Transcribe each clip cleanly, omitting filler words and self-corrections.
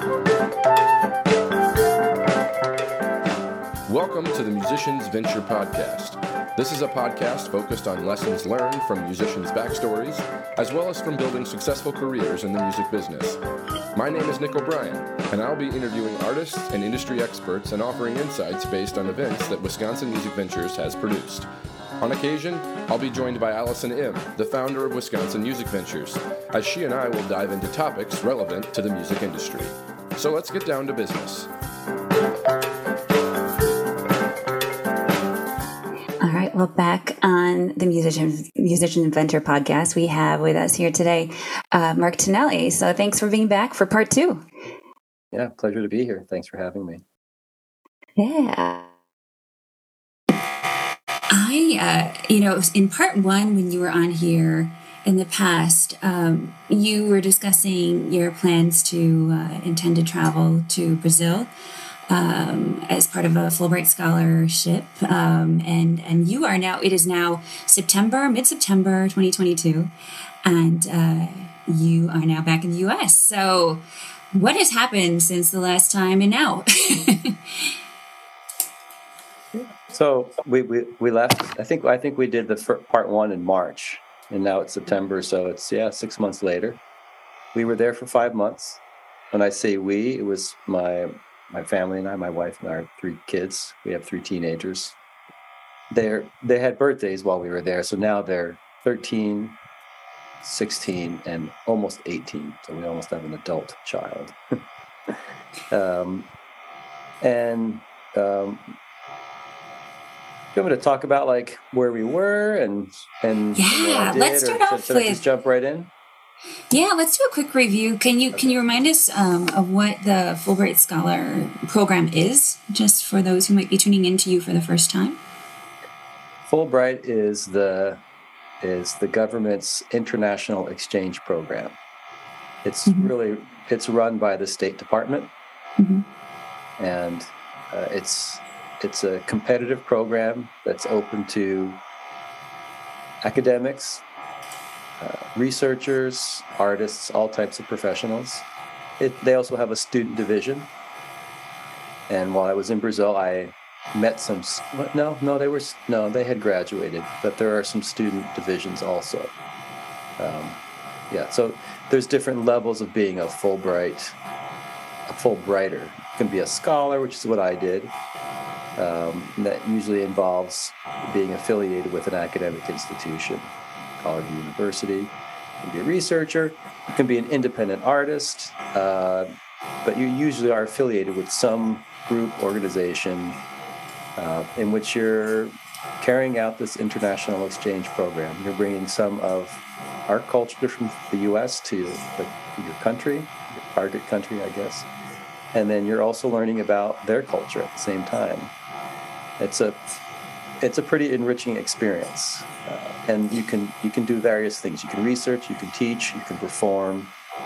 Welcome to the Musicians Venture Podcast. This is a podcast focused on lessons learned from musicians' backstories, as well as from building successful careers in the music business. My name is Nick O'Brien, and I'll be interviewing artists and industry experts and offering insights based on events that Wisconsin Music Ventures has produced. On occasion, I'll be joined by Allison Im, the founder of Wisconsin Music Ventures, as she and I will dive into topics relevant to the music industry. So let's get down to business. All right, well, back on the Musician Venture podcast, we have with us here today Mark Tonelli. So thanks for being back for part two. Yeah, pleasure to be here. Thanks for having me. Yeah. In part one, when you were on here in the past, you were discussing your plans to intend to travel to Brazil as part of a Fulbright scholarship. And you are now, it is now mid-September 2022, and you are now back in the U.S. So what has happened since the last time and now? So we left. I think we did the part one in March, and now it's September. So it's 6 months later. We were there for 5 months. When I say we, it was my family and I, my wife and our 3 kids. We have 3 teenagers. They had birthdays while we were there, so now they're 13, 16, and almost 18. So we almost have an adult child. You want me to talk about like where we were and what I did, let's start off should I just jump right in? Yeah, let's do a quick review. Can you remind us of what the Fulbright Scholar program is, just for those who might be tuning in to you for the first time? Fulbright is the government's international exchange program. It's it's run by the State Department, and it's a competitive program that's open to academics, researchers, artists, all types of professionals. They also have a student division. And while I was in Brazil, I met some. They had graduated, but there are some student divisions also. So there's different levels of being a Fulbrighter. You can be a scholar, which is what I did. That usually involves being affiliated with an academic institution, college or university. You can be a researcher. You can be an independent artist, but you usually are affiliated with some group, organization, in which you're carrying out this international exchange program. You're bringing some of our culture from the U.S. to your country, your target country, I guess. And then you're also learning about their culture at the same time. It's a pretty enriching experience, and you can do various things. You can research, you can teach, you can perform,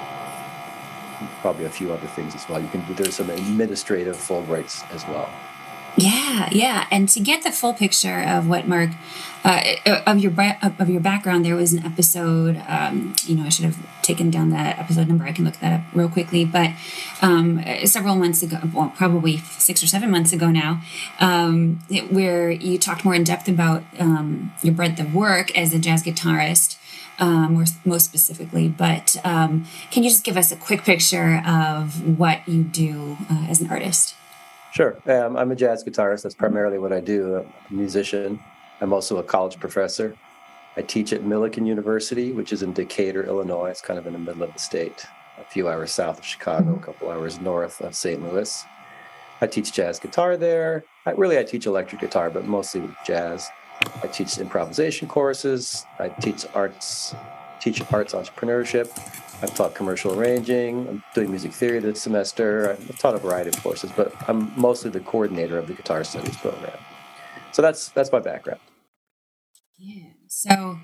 probably a few other things as well. There's some administrative Fulbrights as well. Yeah. And to get the full picture of what Mark, of your background, there was an episode. I should have taken down that episode number. I can look that up real quickly. But several months ago, well, probably 6 or 7 months ago now, where you talked more in depth about your breadth of work as a jazz guitarist, most specifically. But can you just give us a quick picture of what you do as an artist? Sure. I'm a jazz guitarist. That's primarily what I do. I'm a musician. I'm also a college professor. I teach at Millikan University, which is in Decatur, Illinois. It's kind of in the middle of the state, a few hours south of Chicago, a couple hours north of St. Louis. I teach jazz guitar there. I teach electric guitar, but mostly jazz. I teach improvisation courses. I teach arts entrepreneurship. I've taught commercial arranging. I'm doing music theory this semester. I've taught a variety of courses, but I'm mostly the coordinator of the guitar studies program. So that's my background. Yeah. So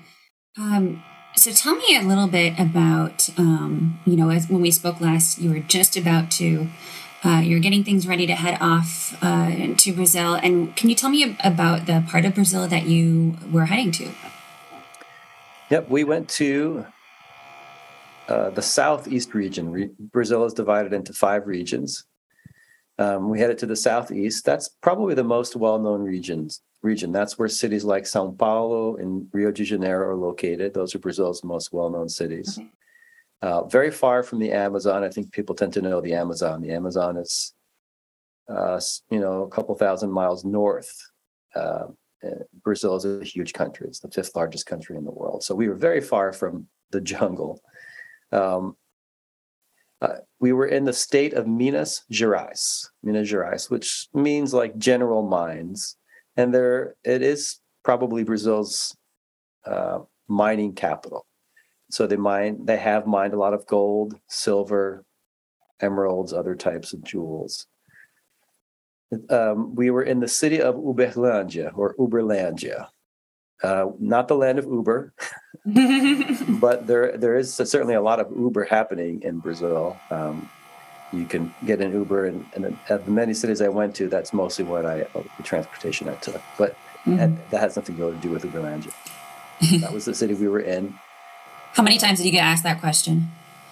tell me a little bit about, as when we spoke last, you were just about to, you're getting things ready to head off to Brazil. And can you tell me about the part of Brazil that you were heading to? Yep, we went to the southeast region. Brazil is divided into 5 regions. We headed to the southeast. That's probably the most well-known region. That's where cities like São Paulo and Rio de Janeiro are located. Those are Brazil's most well-known cities. Okay. Very far from the Amazon. I think people tend to know the Amazon. The Amazon is, a couple thousand miles north. Brazil is a huge country. It's the 5th largest country in the world. So we were very far from the jungle. We were in the state of Minas Gerais, which means like general mines. And it is probably Brazil's mining capital. So they have mined a lot of gold, silver, emeralds, other types of jewels. We were in the city of Uberlândia, not the land of Uber, but there is certainly a lot of Uber happening in Brazil. You can get an Uber, and at the many cities I went to, that's mostly the transportation I took. But that has nothing to do with Uberlândia. That was the city we were in. How many times did you get asked that question?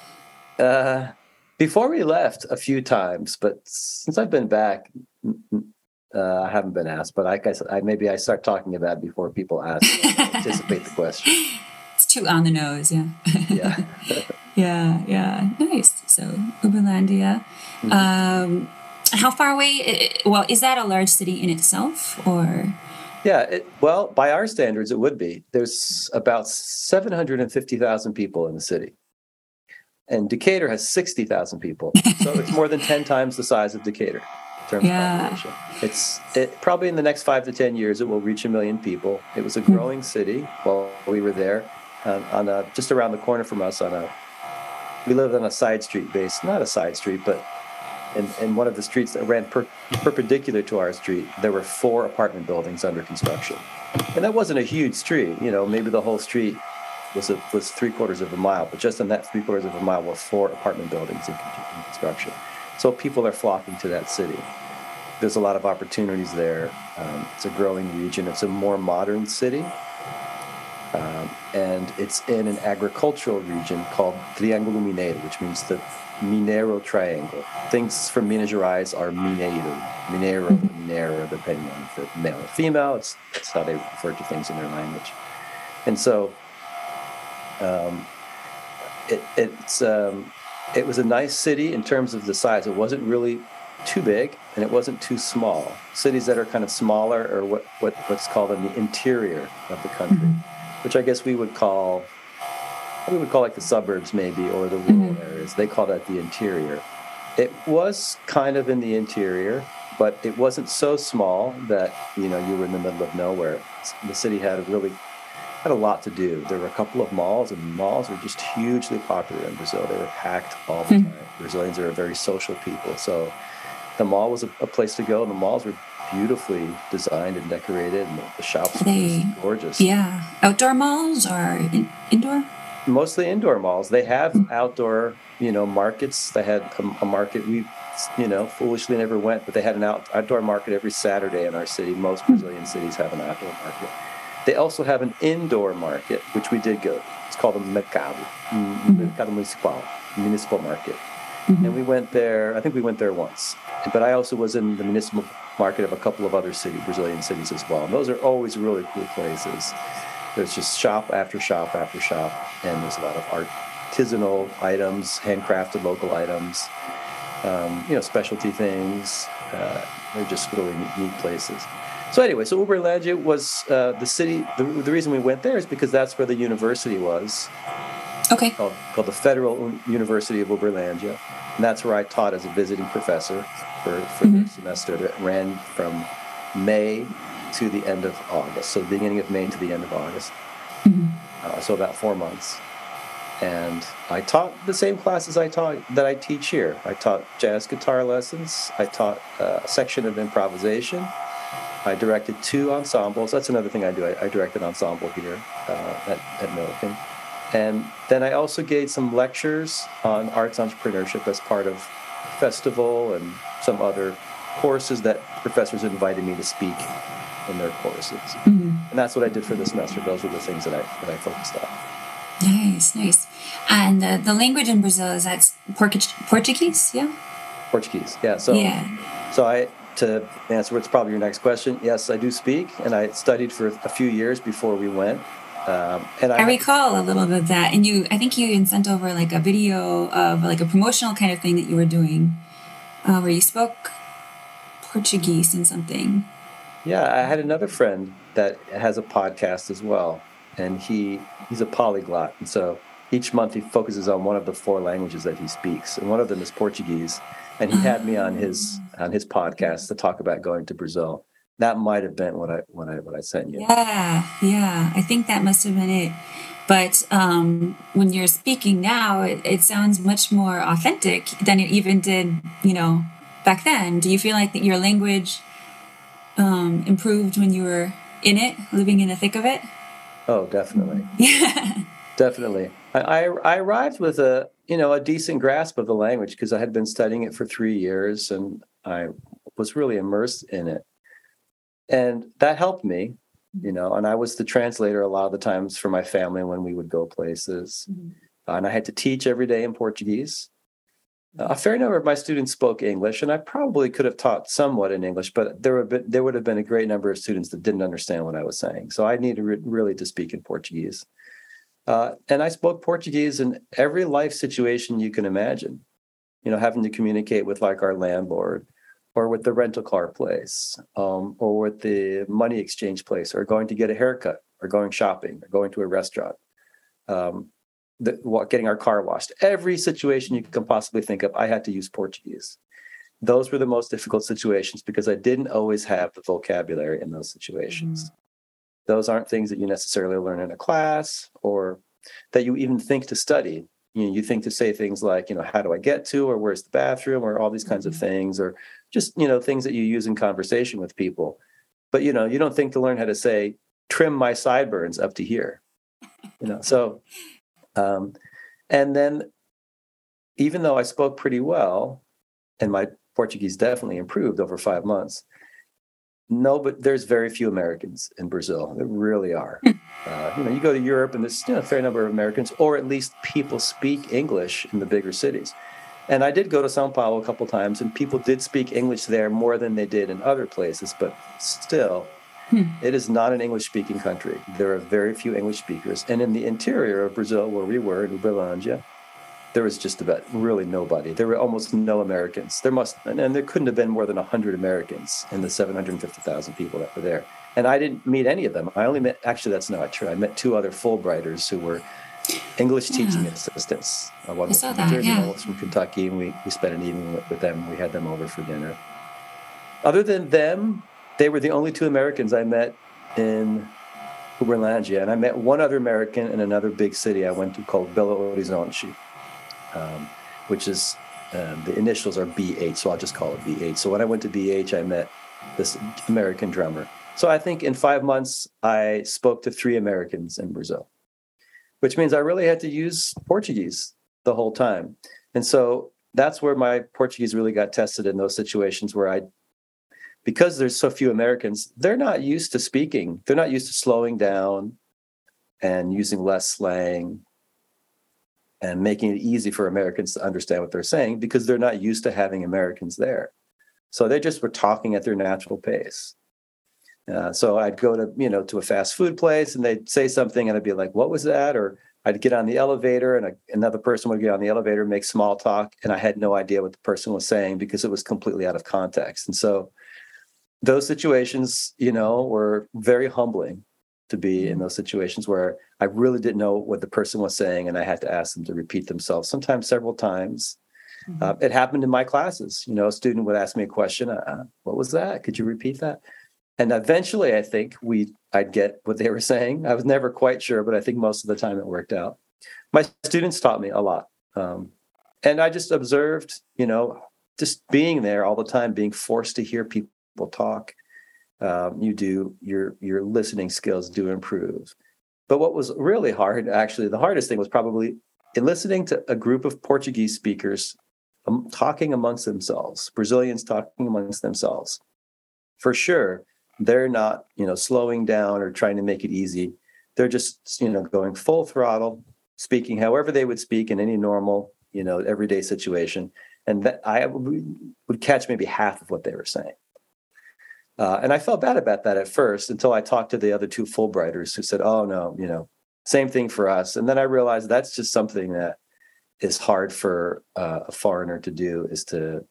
Before we left, a few times, but since I've been back, I haven't been asked. But like I said, maybe I start talking about it before people ask. Anticipate the question. It's too on the nose, yeah. Yeah. yeah. Nice. So Uberlândia. Mm-hmm. How far away? Well, is that a large city in itself, or? Yeah. Well, by our standards, it would be. There's about 750,000 people in the city. And Decatur has 60,000 people. So it's more than 10 times the size of Decatur in terms of population. It probably in the next 5 to 10 years, it will reach 1 million people. It was a growing city while we were there. Just around the corner from us we lived on a side street not a side street, but in one of the streets that ran perpendicular to our street, there were 4 apartment buildings under construction. And that wasn't a huge street. Maybe the whole street was 3/4 of a mile, but just in that 3/4 of a mile were 4 apartment buildings in construction. So people are flocking to that city. There's a lot of opportunities there. It's a growing region. It's a more modern city. And it's in an agricultural region called Triângulo Mineiro, which means the Mineiro Triangle. Things from Minas Gerais are Mineiro, depending on if they're male or female. It's how they refer to things in their language. And so it was a nice city in terms of the size. It wasn't really too big, and it wasn't too small. Cities that are kind of smaller are what's called in the interior of the country, which I guess we would call like the suburbs maybe, or the rural areas. They call that the interior. It was kind of in the interior, but it wasn't so small that you were in the middle of nowhere. The city had a lot to do. There were a couple of malls, and malls were just hugely popular in Brazil. They were packed all the time. Brazilians are a very social people, so the mall was a place to go, and the malls were beautifully designed and decorated, and the shops were gorgeous. Yeah. Outdoor malls or indoor? Mostly indoor malls. They have outdoor, markets. They had a market. We, foolishly never went, but they had an outdoor market every Saturday in our city. Most Brazilian cities have an outdoor market. They also have an indoor market, which we did go. It's called a Mercado Municipal Market. And we went there, I think we went there once. But I also was in the municipal market of a couple of other Brazilian cities as well. And those are always really cool places. There's just shop after shop after shop, and there's a lot of artisanal items, handcrafted local items, specialty things. They're just really neat places. So anyway, Uberlândia was the city. The reason we went there is because that's where the university was. Okay. Called the Federal University of Uberlândia, and that's where I taught as a visiting professor for the semester that ran from May to the end of August. So the beginning of May to the end of August. So about 4 months. And I taught the same classes that I teach here. I taught jazz guitar lessons. I taught a section of improvisation. I directed 2 ensembles. That's another thing I do. I direct an ensemble here at Millikan. And then I also gave some lectures on arts entrepreneurship as part of festival and some other courses that professors invited me to speak in their courses. And that's what I did for this semester. Those were the things that I focused on. Nice, nice. And the language in Brazil, is that Portuguese? Yeah. Portuguese. Yeah. Yeah. To answer what's probably your next question, yes, I do speak, and I studied for a few years before we went. And I recall a little bit of that, and I think you even sent over like a video of like a promotional kind of thing that you were doing, where you spoke Portuguese and something. Yeah, I had another friend that has a podcast as well, and he's a polyglot, and so each month he focuses on one of the 4 languages that he speaks, and one of them is Portuguese. And he had me on his podcast to talk about going to Brazil. That might have been what I sent you. Yeah. I think that must have been it. But when you're speaking now, it sounds much more authentic than it even did, back then. Do you feel like that your language improved when you were in it, living in the thick of it? Oh, definitely. Yeah. Definitely. I arrived with a decent grasp of the language because I had been studying it for 3 years and I was really immersed in it. And that helped me, and I was the translator a lot of the times for my family when we would go places. Mm-hmm. And I had to teach every day in Portuguese. A fair number of my students spoke English, and I probably could have taught somewhat in English, but there would have been a great number of students that didn't understand what I was saying. So I needed really to speak in Portuguese. And I spoke Portuguese in every life situation you can imagine, having to communicate with like our landlord or with the rental car place or with the money exchange place or going to get a haircut or going shopping or going to a restaurant, getting our car washed. Every situation you can possibly think of, I had to use Portuguese. Those were the most difficult situations because I didn't always have the vocabulary in those situations. Mm-hmm. Those aren't things that you necessarily learn in a class or that you even think to study. You think to say things like, how do I get to, or where's the bathroom, or all these kinds of things, or just, things that you use in conversation with people. But, you don't think to learn how to say, trim my sideburns up to here, So, and then even though I spoke pretty well, and my Portuguese definitely improved over 5 months, but there's very few Americans in Brazil. There really are. You go to Europe and there's a fair number of Americans, or at least people speak English in the bigger cities. And I did go to São Paulo a couple times, and people did speak English there more than they did in other places. But still, it is not an English-speaking country. There are very few English speakers. And in the interior of Brazil, where we were, in Uberlândia, there was just about really nobody. There were almost no Americans. And there couldn't have been more than 100 Americans in the 750,000 people that were there. And I didn't meet any of them. I only met, actually, that's not true. I met 2 other Fulbrighters who were English teaching assistants. One was from New Jersey, one was from Kentucky, and we spent an evening with them. We had them over for dinner. Other than them, they were the only 2 Americans I met in Uberlândia. And I met one other American in another big city I went to called Belo Horizonte. Which is the initials are BH, so I'll just call it BH. So when I went to BH, I met this American drummer. So I think in 5 months, I spoke to 3 Americans in Brazil, which means I really had to use Portuguese the whole time. And so that's where my Portuguese really got tested, in those situations where because there's so few Americans, they're not used to speaking. They're not used to slowing down and using less slang and making it easy for Americans to understand what they're saying, because they're not used to having Americans there. So they just were talking at their natural pace. So I'd go to a fast food place and they'd say something and I'd be like, what was that? Or I'd get on the elevator and another person would get on the elevator and make small talk. And I had no idea what the person was saying because it was completely out of context. And so those situations, were very humbling to be in those situations where I really didn't know what the person was saying and I had to ask them to repeat themselves, sometimes several times. Mm-hmm. It happened in my classes. A student would ask me a question. What was that? Could you repeat that? And eventually I think I'd get what they were saying. I was never quite sure, but I think most of the time it worked out. My students taught me a lot. And I just observed, just being there all the time, being forced to hear people talk. Your listening skills do improve. But what was really hard, actually, the hardest thing was probably in listening to a group of Portuguese speakers talking amongst themselves, Brazilians talking amongst themselves. For sure, they're not, slowing down or trying to make it easy. They're just, going full throttle, speaking however they would speak in any normal, everyday situation. And that I would catch maybe half of what they were saying. And I felt bad about that at first until I talked to the other two Fulbrighters who said, oh, no, same thing for us. And then I realized that's just something that is hard for a foreigner to do, is to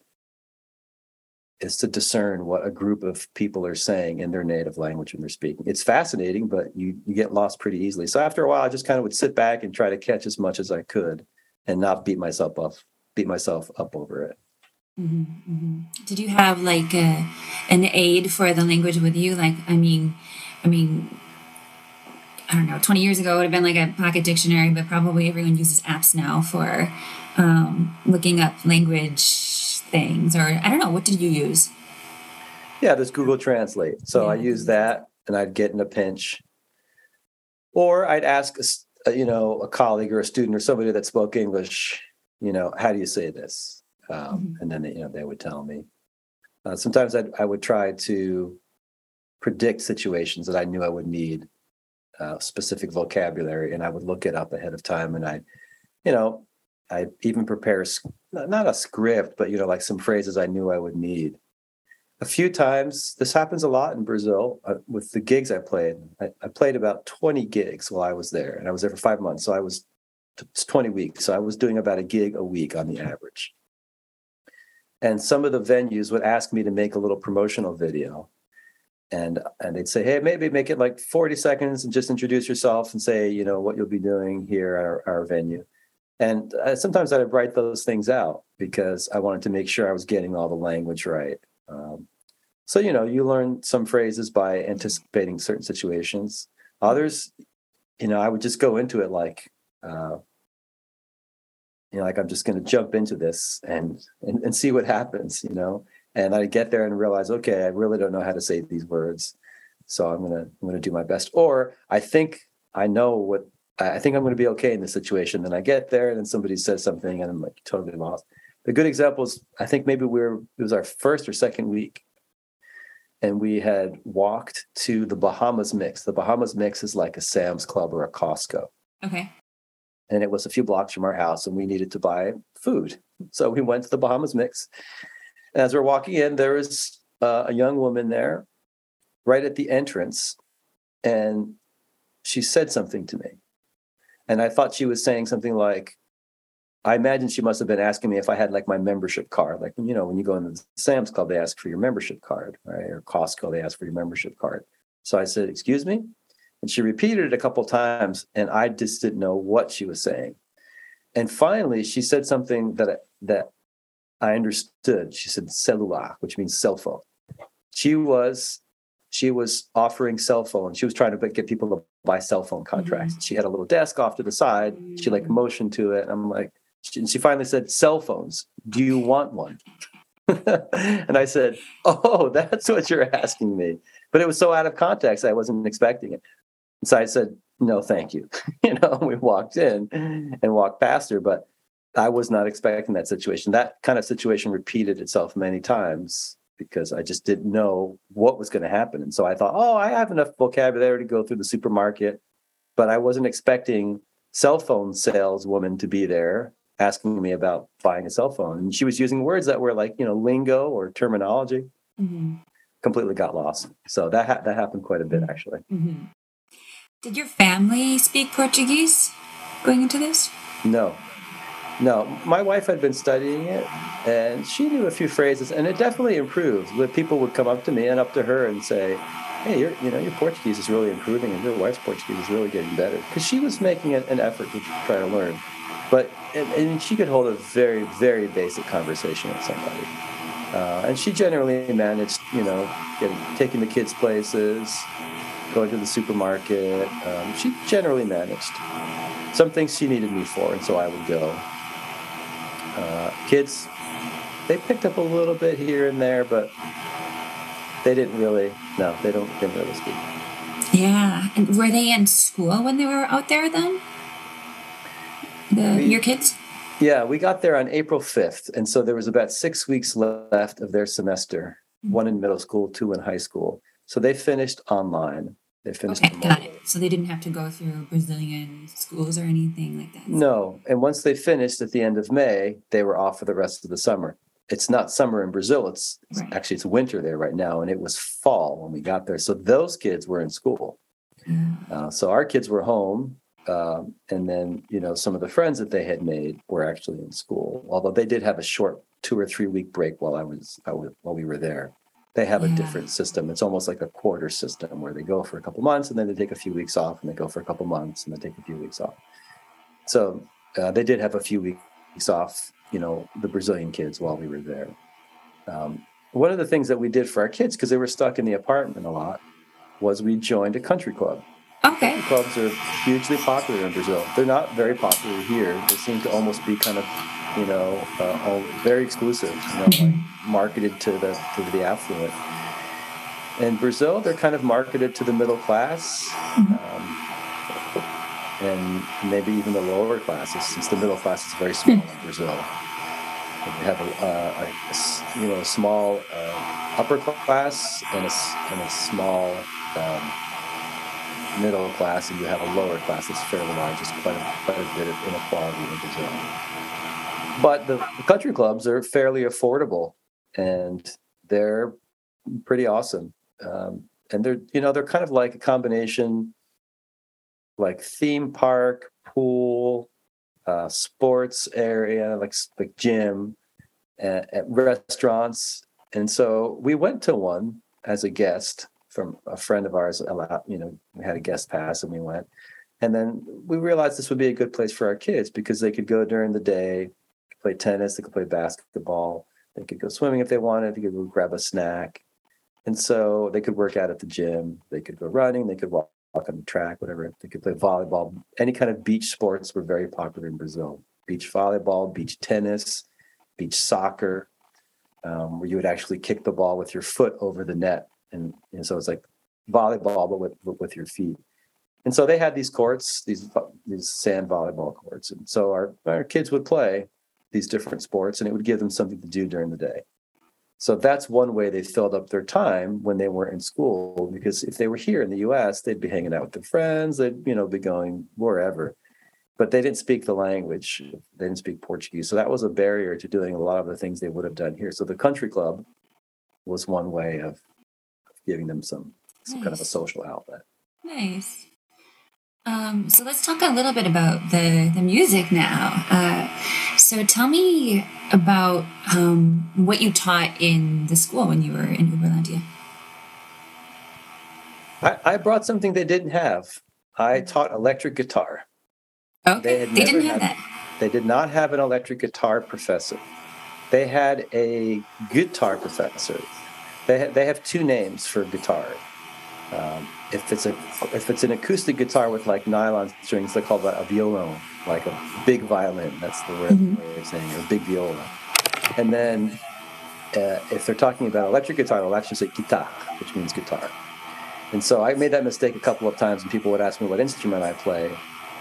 discern what a group of people are saying in their native language when they're speaking. It's fascinating, but you get lost pretty easily. So after a while, I just kind of would sit back and try to catch as much as I could and not beat myself up over it. Mm-hmm, mm-hmm. Did you have like an aid for the language with you? Like, I mean, I don't know, 20 years ago it would have been like a pocket dictionary, but probably everyone uses apps now for looking up language things, or I don't know, what did you use? Yeah, there's Google Translate. So I use that, and I'd get in a pinch. Or I'd ask, a colleague or a student or somebody that spoke English, how do you say this? And then they would tell me. Sometimes I would try to predict situations that I knew I would need specific vocabulary, and I would look it up ahead of time. And I even prepare not a script, but like some phrases I knew I would need. A few times, this happens a lot in Brazil with the gigs I played. I played about 20 gigs while I was there, and I was there for 5 months. So it's 20 weeks. So I was doing about a gig a week on the average. And some of the venues would ask me to make a little promotional video. And they'd say, hey, maybe make it like 40 seconds and just introduce yourself and say, what you'll be doing here at our venue. And sometimes I'd write those things out because I wanted to make sure I was getting all the language right. So, you learn some phrases by anticipating certain situations. Others, I would just go into it like, like I'm just going to jump into this and see what happens, And I get there and realize, okay, I really don't know how to say these words, so I'm gonna do my best. Or I think I'm going to be okay in this situation. Then I get there and then somebody says something and I'm like totally lost. The good example is, I think maybe it was our first or second week, and we had walked to the Bahamas Mix. The Bahamas Mix is like a Sam's Club or a Costco. Okay. And it was a few blocks from our house, and we needed to buy food. So we went to the Bahamas Mix. And as we're walking in, there was a young woman there right at the entrance, and she said something to me. And I thought she was saying something like, I imagine she must have been asking me if I had like my membership card. Like, when you go into the Sam's Club, they ask for your membership card, right? Or Costco, they ask for your membership card. So I said, excuse me? And she repeated it a couple of times, and I just didn't know what she was saying. And finally, she said something that I understood. She said celular, which means cell phone. She was offering cell phones. She was trying to get people to buy cell phone contracts. Mm-hmm. She had a little desk off to the side. She like motioned to it. I'm like, she finally said, cell phones. Do you want one? And I said, oh, that's what you're asking me. But it was so out of context, I wasn't expecting it. And so I said, no, thank you. We walked in and walked past her, but I was not expecting that situation. That kind of situation repeated itself many times because I just didn't know what was going to happen. And so I thought, I have enough vocabulary to go through the supermarket, but I wasn't expecting cell phone saleswoman to be there asking me about buying a cell phone. And she was using words that were like, lingo or terminology. Mm-hmm. Completely got lost. So that happened quite a bit, actually. Mm-hmm. Did your family speak Portuguese going into this? No. My wife had been studying it, and she knew a few phrases, and it definitely improved. But people would come up to me and up to her and say, hey, your Portuguese is really improving, and your wife's Portuguese is really getting better. Because she was making an effort to try to learn. But and she could hold a very, very basic conversation with somebody. And she generally managed, taking the kids places, going to the supermarket. She generally managed. Some things she needed me for, and so I would go. Kids, they picked up a little bit here and there, but they didn't really speak. Yeah. And were they in school when they were out there then? Your kids? Yeah, we got there on April 5th. And so there was about 6 weeks left of their semester, one in middle school, 2 in high school. So they finished online. They finished Okay, them got all. it. So they didn't have to go through Brazilian schools or anything like that. No. And once they finished at the end of May, they were off for the rest of the summer. It's not summer in Brazil. Right. Actually, it's winter there right now. And it was fall when we got there. So those kids were in school. So our kids were home. And then, some of the friends that they had made were actually in school, although they did have a short 2 or 3 week break while we were there. They have a different system. It's almost like a quarter system where they go for a couple months and then they take a few weeks off, and they go for a couple months and then take a few weeks off. So they did have a few weeks off, the Brazilian kids while we were there. One of the things that we did for our kids, because they were stuck in the apartment a lot, was we joined a country club. Okay. Country clubs are hugely popular in Brazil. They're not very popular here. They seem to almost be kind of, very exclusive, like marketed to the affluent. In Brazil, they're kind of marketed to the middle class, and maybe even the lower classes, since the middle class is very small in Brazil. You have a small upper class and a small middle class, and you have a lower class that's fairly large. There's quite a bit of inequality in Brazil. But the country clubs are fairly affordable, and they're pretty awesome. And they're kind of like a combination, like theme park, pool, sports area, like gym, at restaurants. And so we went to one as a guest from a friend of ours. We had a guest pass and we went. And then we realized this would be a good place for our kids because they could go during the day, play tennis, they could play basketball, they could go swimming if they wanted, they could go grab a snack. And so they could work out at the gym, they could go running, they could walk on the track, whatever. They could play volleyball. Any kind of beach sports were very popular in Brazil. Beach volleyball, beach tennis, beach soccer, where you would actually kick the ball with your foot over the net. And so it's like volleyball, but with your feet. And so they had these courts, these sand volleyball courts. And so our kids would play these different sports, and it would give them something to do during the day. So that's one way they filled up their time when they weren't in school, because if they were here in the U.S., they'd be hanging out with their friends, they'd be going wherever. But they didn't speak the language. They didn't speak Portuguese. So that was a barrier to doing a lot of the things they would have done here. So the country club was one way of giving them some kind of a social outlet. Nice. So let's talk a little bit about the music now. So tell me about what you taught in the school when you were in Uberlandia. I brought something they didn't have. I taught electric guitar. Okay, they didn't have that. They did not have an electric guitar professor. They had a guitar professor. They have two names for guitar. If it's an acoustic guitar with like nylon strings, they call that a violon, like a big violin. That's the way of saying it, or big viola. And then if they're talking about electric guitar, they'll actually say guitar, which means guitar. And so I made that mistake a couple of times, and people would ask me what instrument I play,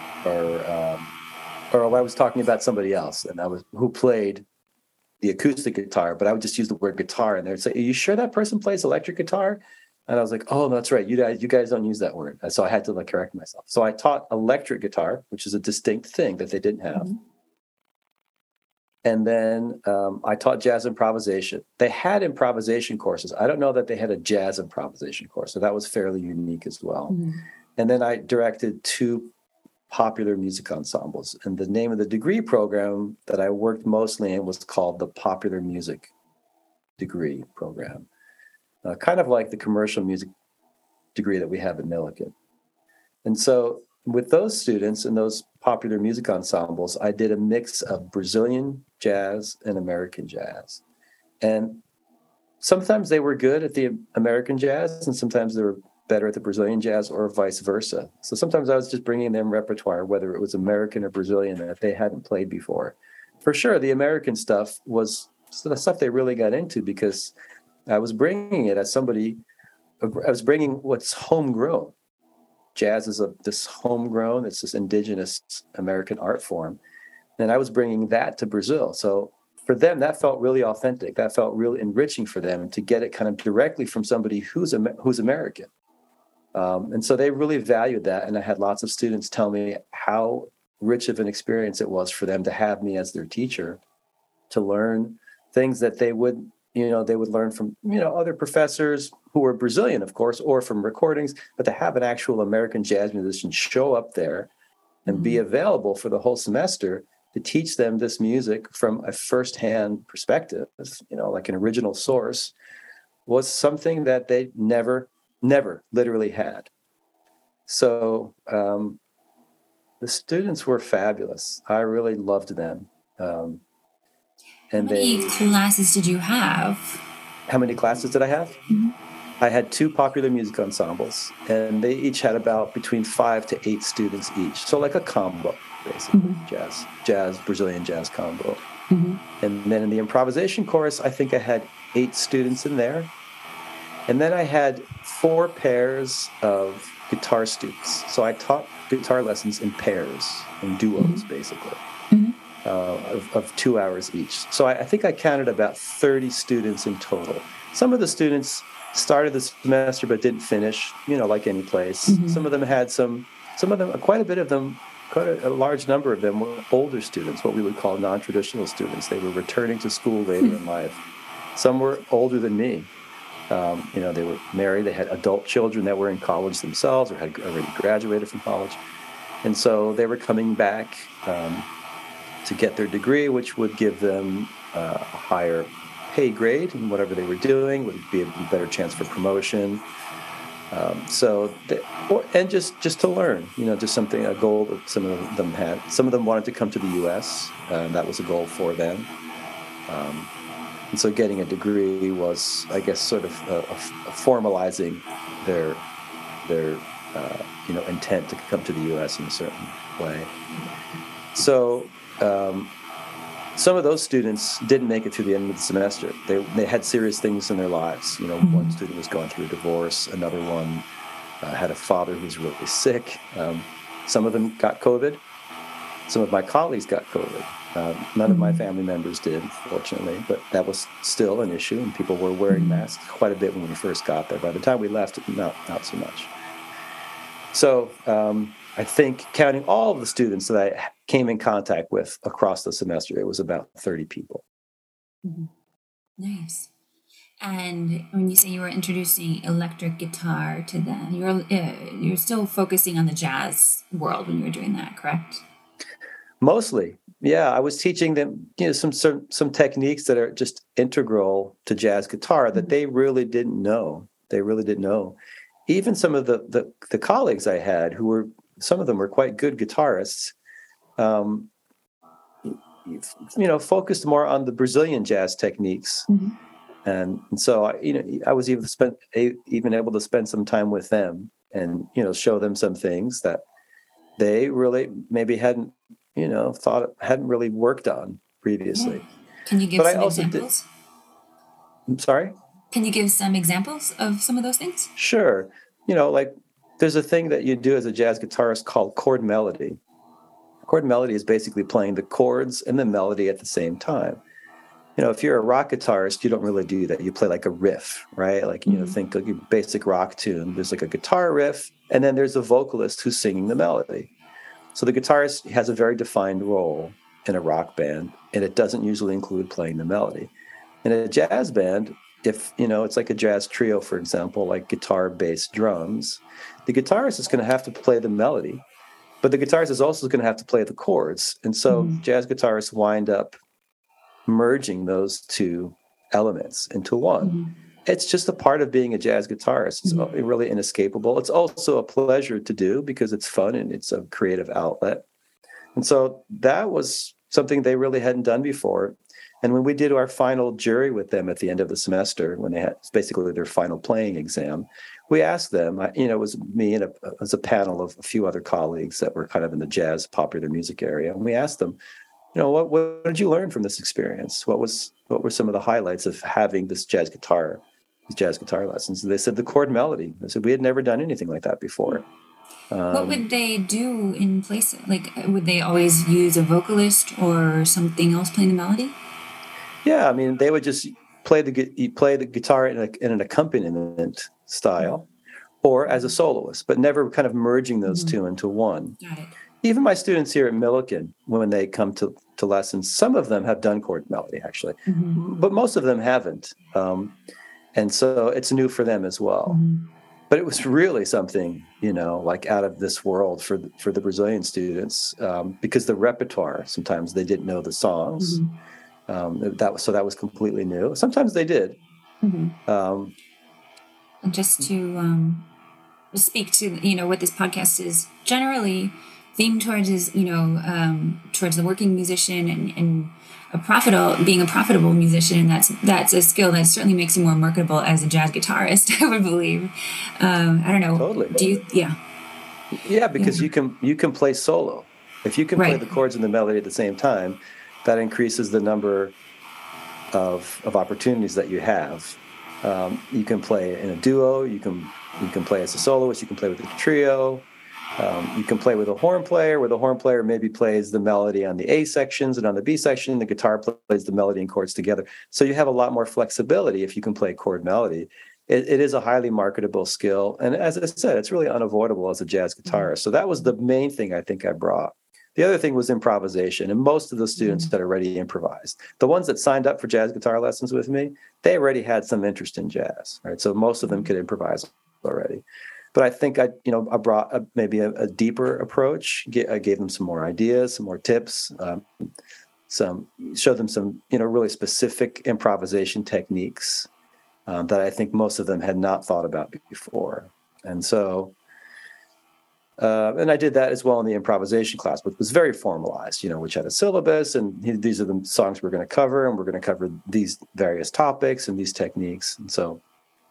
or I was talking about somebody else, and who played the acoustic guitar, but I would just use the word guitar, and they'd say, "Are you sure that person plays electric guitar?" And I was like, "Oh, that's right. You guys don't use that word." And so I had to correct myself. So I taught electric guitar, which is a distinct thing that they didn't have. Mm-hmm. And then I taught jazz improvisation. They had improvisation courses. I don't know that they had a jazz improvisation course, so that was fairly unique as well. Mm-hmm. And then I directed two popular music ensembles. And the name of the degree program that I worked mostly in was called the Popular Music Degree Program. Kind of like the commercial music degree that we have at Millikan. And so with those students and those popular music ensembles, I did a mix of Brazilian jazz and American jazz. And sometimes they were good at the American jazz, and sometimes they were better at the Brazilian jazz, or vice versa. So sometimes I was just bringing them repertoire, whether it was American or Brazilian, that they hadn't played before. For sure, the American stuff was the stuff they really got into, because I was bringing it as somebody, I was bringing what's homegrown. Jazz is this homegrown, it's this indigenous American art form. And I was bringing that to Brazil. So for them, that felt really authentic. That felt really enriching for them to get it kind of directly from somebody who's American. And so they really valued that. And I had lots of students tell me how rich of an experience it was for them to have me as their teacher, to learn things that they would learn from, other professors who were Brazilian, of course, or from recordings, but to have an actual American jazz musician show up there and be available for the whole semester to teach them this music from a firsthand perspective, like an original source, was something that they never literally had. So the students were fabulous. I really loved them. How many classes did you have? How many classes did I have? Mm-hmm. I had 2 popular music ensembles, and they each had about between 5 to 8 students each. So like a combo, basically, jazz, Brazilian jazz combo. Mm-hmm. And then in the improvisation chorus, I think I had 8 students in there. And then I had 4 pairs of guitar students. So I taught guitar lessons in pairs, in duos, basically, of 2 hours each. So I think I counted about 30 students in total. Some of the students started the semester but didn't finish, like any place. Some of them had quite a large number of them were older students, what we would call non-traditional students. They were returning to school later in life. Some were older than me. They were married. They had adult children that were in college themselves or had already graduated from college. And so they were coming back to get their degree, which would give them a higher pay grade in whatever they were doing, would be a better chance for promotion. Just to learn, just a goal that some of them had. Some of them wanted to come to the U.S. That was a goal for them. And so getting a degree was, I guess, sort of formalizing their intent to come to the U.S. in a certain way. So some of those students didn't make it through the end of the semester. They had serious things in their lives. One student was going through a divorce. Another one had a father who was really sick. Some of them got COVID. Some of my colleagues got COVID. None of my family members did, fortunately, but that was still an issue, and people were wearing masks quite a bit when we first got there. By the time we left, not so much. So I think counting all of the students that I came in contact with across the semester, it was about 30 people. Mm-hmm. Nice. And when you say you were introducing electric guitar to them, you're still focusing on the jazz world when you were doing that, correct? Mostly, yeah. I was teaching them, some techniques that are just integral to jazz guitar that they really didn't know. Even some of the colleagues I had, some of them were quite good guitarists, focused more on the Brazilian jazz techniques. Mm-hmm. And so, I was even able to spend some time with them and, show them some things that they really maybe hadn't really worked on previously. Can you give some examples? I'm sorry? Can you give some examples of some of those things? Sure. Like there's a thing that you do as a jazz guitarist called chord melody. Chord melody is basically playing the chords and the melody at the same time. If you're a rock guitarist, you don't really do that. You play like a riff, right? Like, think like a basic rock tune. There's like a guitar riff, and then there's a vocalist who's singing the melody. So the guitarist has a very defined role in a rock band, and it doesn't usually include playing the melody. In a jazz band, if, it's like a jazz trio, for example, like guitar, bass, drums, the guitarist is going to have to play the melody, but the guitarist is also going to have to play the chords. And so jazz guitarists wind up merging those two elements into one. Mm-hmm. It's just a part of being a jazz guitarist. It's really inescapable. It's also a pleasure to do because it's fun and it's a creative outlet. And so that was something they really hadn't done before. And when we did our final jury with them at the end of the semester, when they had basically their final playing exam, we asked them, it was me and it was a panel of a few other colleagues that were kind of in the jazz popular music area. And we asked them, what did you learn from this experience? What were some of the highlights of having these jazz guitar lessons? And they said the chord melody. They said we had never done anything like that before. What would they do in place? Like, would they always use a vocalist or something else playing the melody? Yeah, they would just play the guitar in an accompaniment style, or as a soloist, but never kind of merging those two into one. Got it. Even my students here at Millikan, when they come to lessons, some of them have done chord melody, actually, but most of them haven't. And so it's new for them as well. But it was really something, like out of this world for the Brazilian students, because the repertoire, sometimes they didn't know the songs. That was completely new. Sometimes they did. And just to speak to, what this podcast is generally themed towards is, towards the working musician and being a profitable musician. That's a skill that certainly makes you more marketable as a jazz guitarist, I would believe. I don't know. Totally. Do you? Yeah. Yeah, because you can play solo. If you can play the chords and the melody at the same time, that increases the number of opportunities that you have. You can play in a duo. You can play as a soloist. You can play with a trio. You can play with a horn player, where the horn player maybe plays the melody on the A sections, and on the B section, the guitar plays the melody and chords together. So you have a lot more flexibility if you can play chord melody. It is a highly marketable skill. And as I said, it's really unavoidable as a jazz guitarist. So that was the main thing I think I brought. The other thing was improvisation. And most of the students that already improvised, the ones that signed up for jazz guitar lessons with me, they already had some interest in jazz, right? So most of them could improvise already. But I think I brought maybe a deeper approach. I gave them some more ideas, some more tips, showed them some really specific improvisation techniques that I think most of them had not thought about before. And so, and I did that as well in the improvisation class, which was very formalized, which had a syllabus, and these are the songs we're going to cover, and we're going to cover these various topics and these techniques. And so,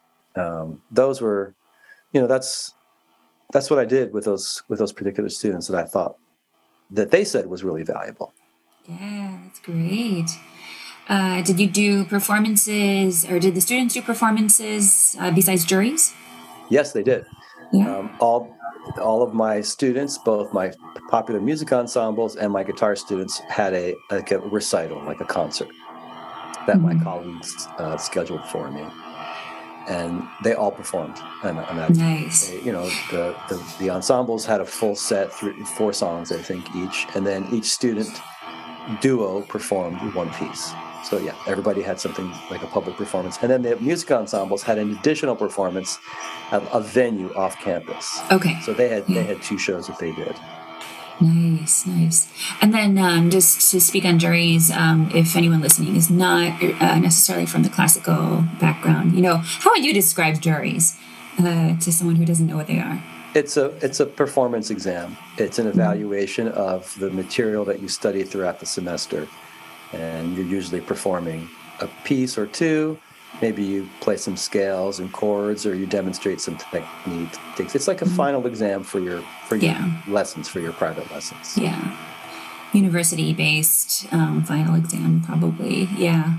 those were. That's what I did with those particular students that I thought that they said was really valuable. Yeah, that's great. Did you do performances, or did the students do performances besides juries? Yes, they did. Yeah. All of my students, both my popular music ensembles and my guitar students, had a recital, like a concert that my colleagues scheduled for me. And they all performed. And nice. The ensembles had a full set, 4 songs, I think, each. And then each student duo performed one piece. So, yeah, everybody had something like a public performance. And then the music ensembles had an additional performance at a venue off campus. Okay. So they had 2 shows that they did. Nice. And then just to speak on juries, if anyone listening is not necessarily from the classical background, how would you describe juries to someone who doesn't know what they are? It's a performance exam. It's an evaluation of the material that you study throughout the semester. And you're usually performing a piece or 2. Maybe you play some scales and chords, or you demonstrate some techniques. It's like a final exam for your lessons, for your private lessons. Yeah, university-based final exam, probably. Yeah,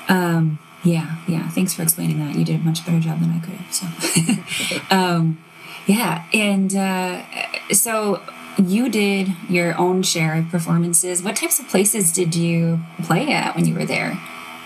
yeah. Thanks for explaining that. You did a much better job than I could have. So, yeah, and so you did your own share of performances. What types of places did you play at when you were there?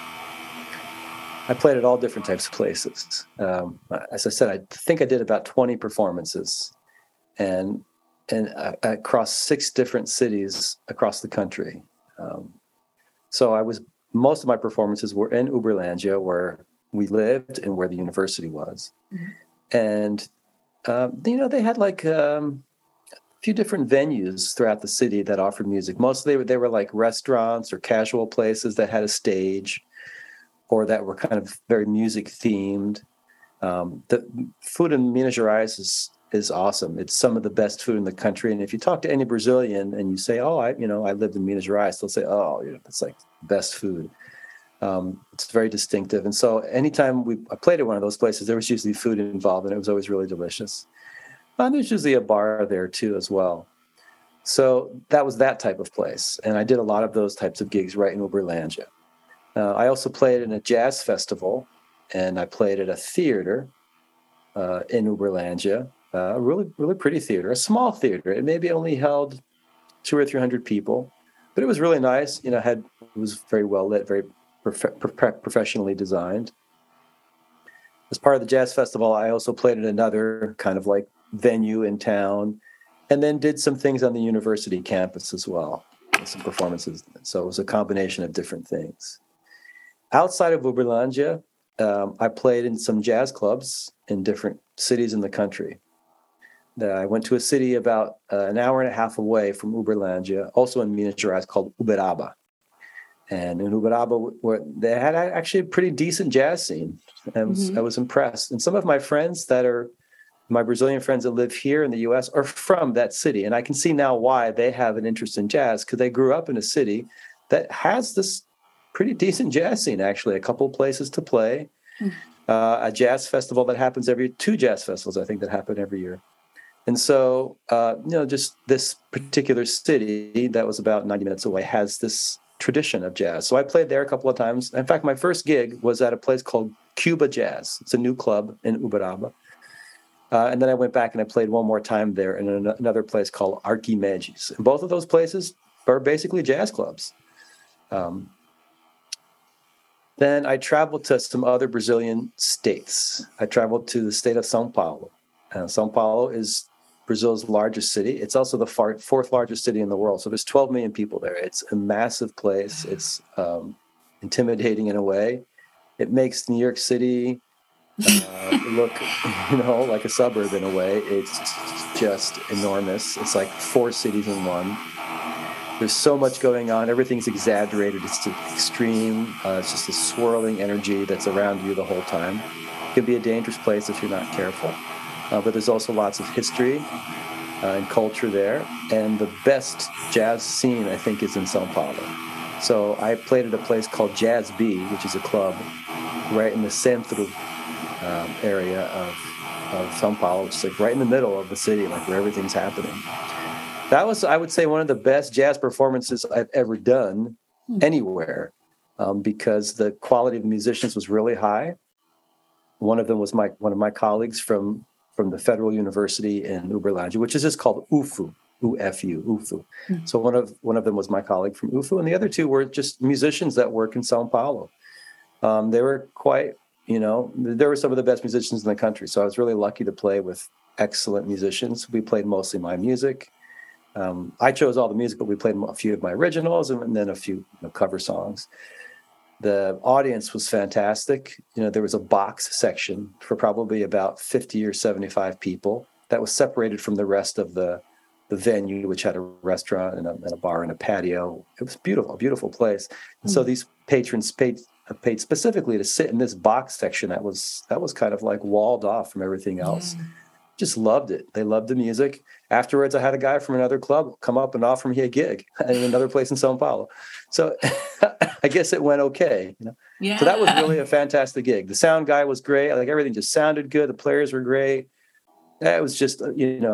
I played at all different types of places. As I said, I think I did about 20 performances, and across 6 different cities across the country. So most of my performances were in Uberlândia, where we lived and where the university was. And they had like a few different venues throughout the city that offered music. Mostly they were like restaurants or casual places that had a stage, or that were kind of very music themed. The food in Minas Gerais is awesome. It's some of the best food in the country. And if you talk to any Brazilian and you say, "Oh, I lived in Minas Gerais," they'll say, "Oh, that's like best food." It's very distinctive. And so anytime I played at one of those places, there was usually food involved, and it was always really delicious. And there's usually a bar there too as well. So that was that type of place. And I did a lot of those types of gigs right in Uberlândia. I also played in a jazz festival, and I played at a theater in Uberlândia, a really, really pretty theater, a small theater. It maybe only held 200 or 300 people, but it was really nice. It was very well lit, very professionally designed. as part of the jazz festival, I also played at another kind of like venue in town, and then did some things on the university campus as well, some performances. So it was a combination of different things. Outside of Uberlândia, I played in some jazz clubs in different cities in the country. I went to a city about an hour and a half away from Uberlândia, also in Minas Gerais, called Uberaba. And in Uberaba, they had actually a pretty decent jazz scene. I was impressed. And some of my friends my Brazilian friends that live here in the U.S. are from that city. And I can see now why they have an interest in jazz, because they grew up in a city that has this pretty decent jazz scene, actually, a couple of places to play, a jazz festival that happens two jazz festivals, I think, that happen every year. And so, just this particular city that was about 90 minutes away has this tradition of jazz. So I played there a couple of times. In fact, my first gig was at a place called Cuba Jazz. It's a new club in Uberaba. And then I went back and I played one more time there in another place called Arquimedes. And both of those places are basically jazz clubs. Then I traveled to some other Brazilian states. I traveled to the state of São Paulo. São Paulo is Brazil's largest city. It's also the fourth largest city in the world. So there's 12 million people there. It's a massive place. It's intimidating in a way. It makes New York City look, like a suburb in a way. It's just enormous. It's like 4 cities in one. There's so much going on. Everything's exaggerated. It's extreme. It's just a swirling energy that's around you the whole time. It can be a dangerous place if you're not careful. But there's also lots of history and culture there. And the best jazz scene, I think, is in São Paulo. So I played at a place called Jazz B, which is a club right in the centro area of São Paulo. It's like right in the middle of the city, like where everything's happening. That was, I would say, one of the best jazz performances I've ever done anywhere, because the quality of the musicians was really high. One of them was one of my colleagues from the Federal University in Uberlândia, which is just called UFU, UFU, UFU. Mm-hmm. So one of them was my colleague from UFU, and the other two were just musicians that work in São Paulo. They were quite, they were some of the best musicians in the country. So I was really lucky to play with excellent musicians. We played mostly my music. I chose all the music, but we played a few of my originals and then a few cover songs. The audience was fantastic. There was a box section for probably about 50 or 75 people that was separated from the rest of the venue, which had a restaurant and a bar and a patio. It was beautiful, a beautiful place. And so these patrons paid specifically to sit in this box section that was kind of like walled off from everything else. Yeah. Just loved it. They loved the music. Afterwards, I had a guy from another club come up and offer me a gig in another place in São Paulo. So I guess it went okay. Yeah. So that was really a fantastic gig. The sound guy was great. Like everything just sounded good. The players were great. That was just,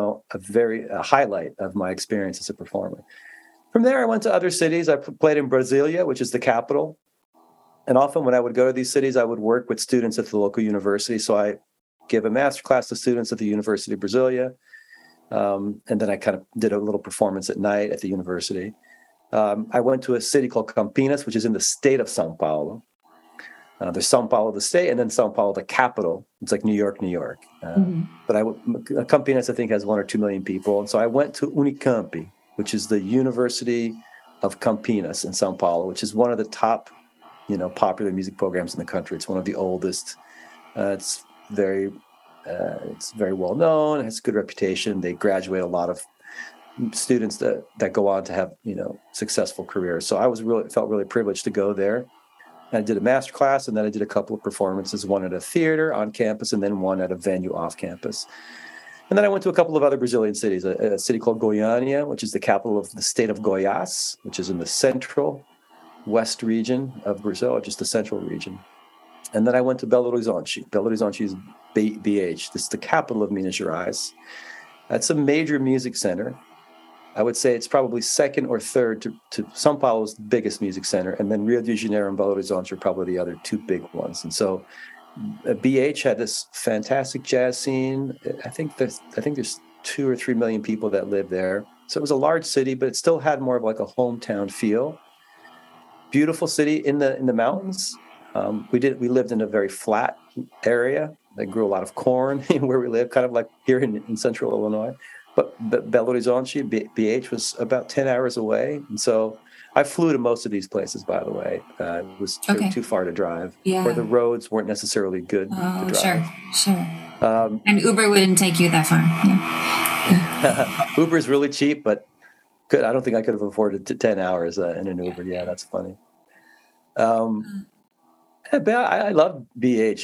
a highlight of my experience as a performer. From there, I went to other cities. I played in Brasilia, which is the capital. And often when I would go to these cities, I would work with students at the local university. So I give a master class to students at the University of Brasilia. And then I kind of did a little performance at night at the university. I went to a city called Campinas, which is in the state of São Paulo. There's São Paulo, the state, and then São Paulo, the capital. It's like New York. But Campinas, I think, has 1 or 2 million people. And so I went to Unicamp, which is the University of Campinas in São Paulo, which is one of the top, popular music programs in the country. It's one of the oldest. It's very well known. It has a good reputation. They graduate a lot of students that go on to have successful careers. So I felt really privileged to go there. I did a master class, and then I did a couple of performances, one at a theater on campus and then one at a venue off campus. And then I went to a couple of other Brazilian cities, a city called Goiânia, which is the capital of the state of Goiás, which is in the central west region of Brazil, just the central region. And then I went to Belo Horizonte. Belo Horizonte is BH. This is the capital of Minas Gerais. That's a major music center. I would say it's probably second or third to São Paulo's biggest music center. And then Rio de Janeiro and Belo Horizonte are probably the other two big ones. And so BH had this fantastic jazz scene. I think there's 2 or 3 million people that live there. So it was a large city, but it still had more of like a hometown feel. Beautiful city in the mountains. We lived in a very flat area. They grew a lot of corn where we live, kind of like here in central Illinois. But Belo Horizonte, BH, was about 10 hours away. And so I flew to most of these places, by the way. It was too far to drive. Yeah. Or the roads weren't necessarily good to drive. Sure. And Uber wouldn't take you that far. Yeah. Uber is really cheap, but I don't think I could have afforded 10 hours in an Uber. Yeah, that's funny. But I loved BH.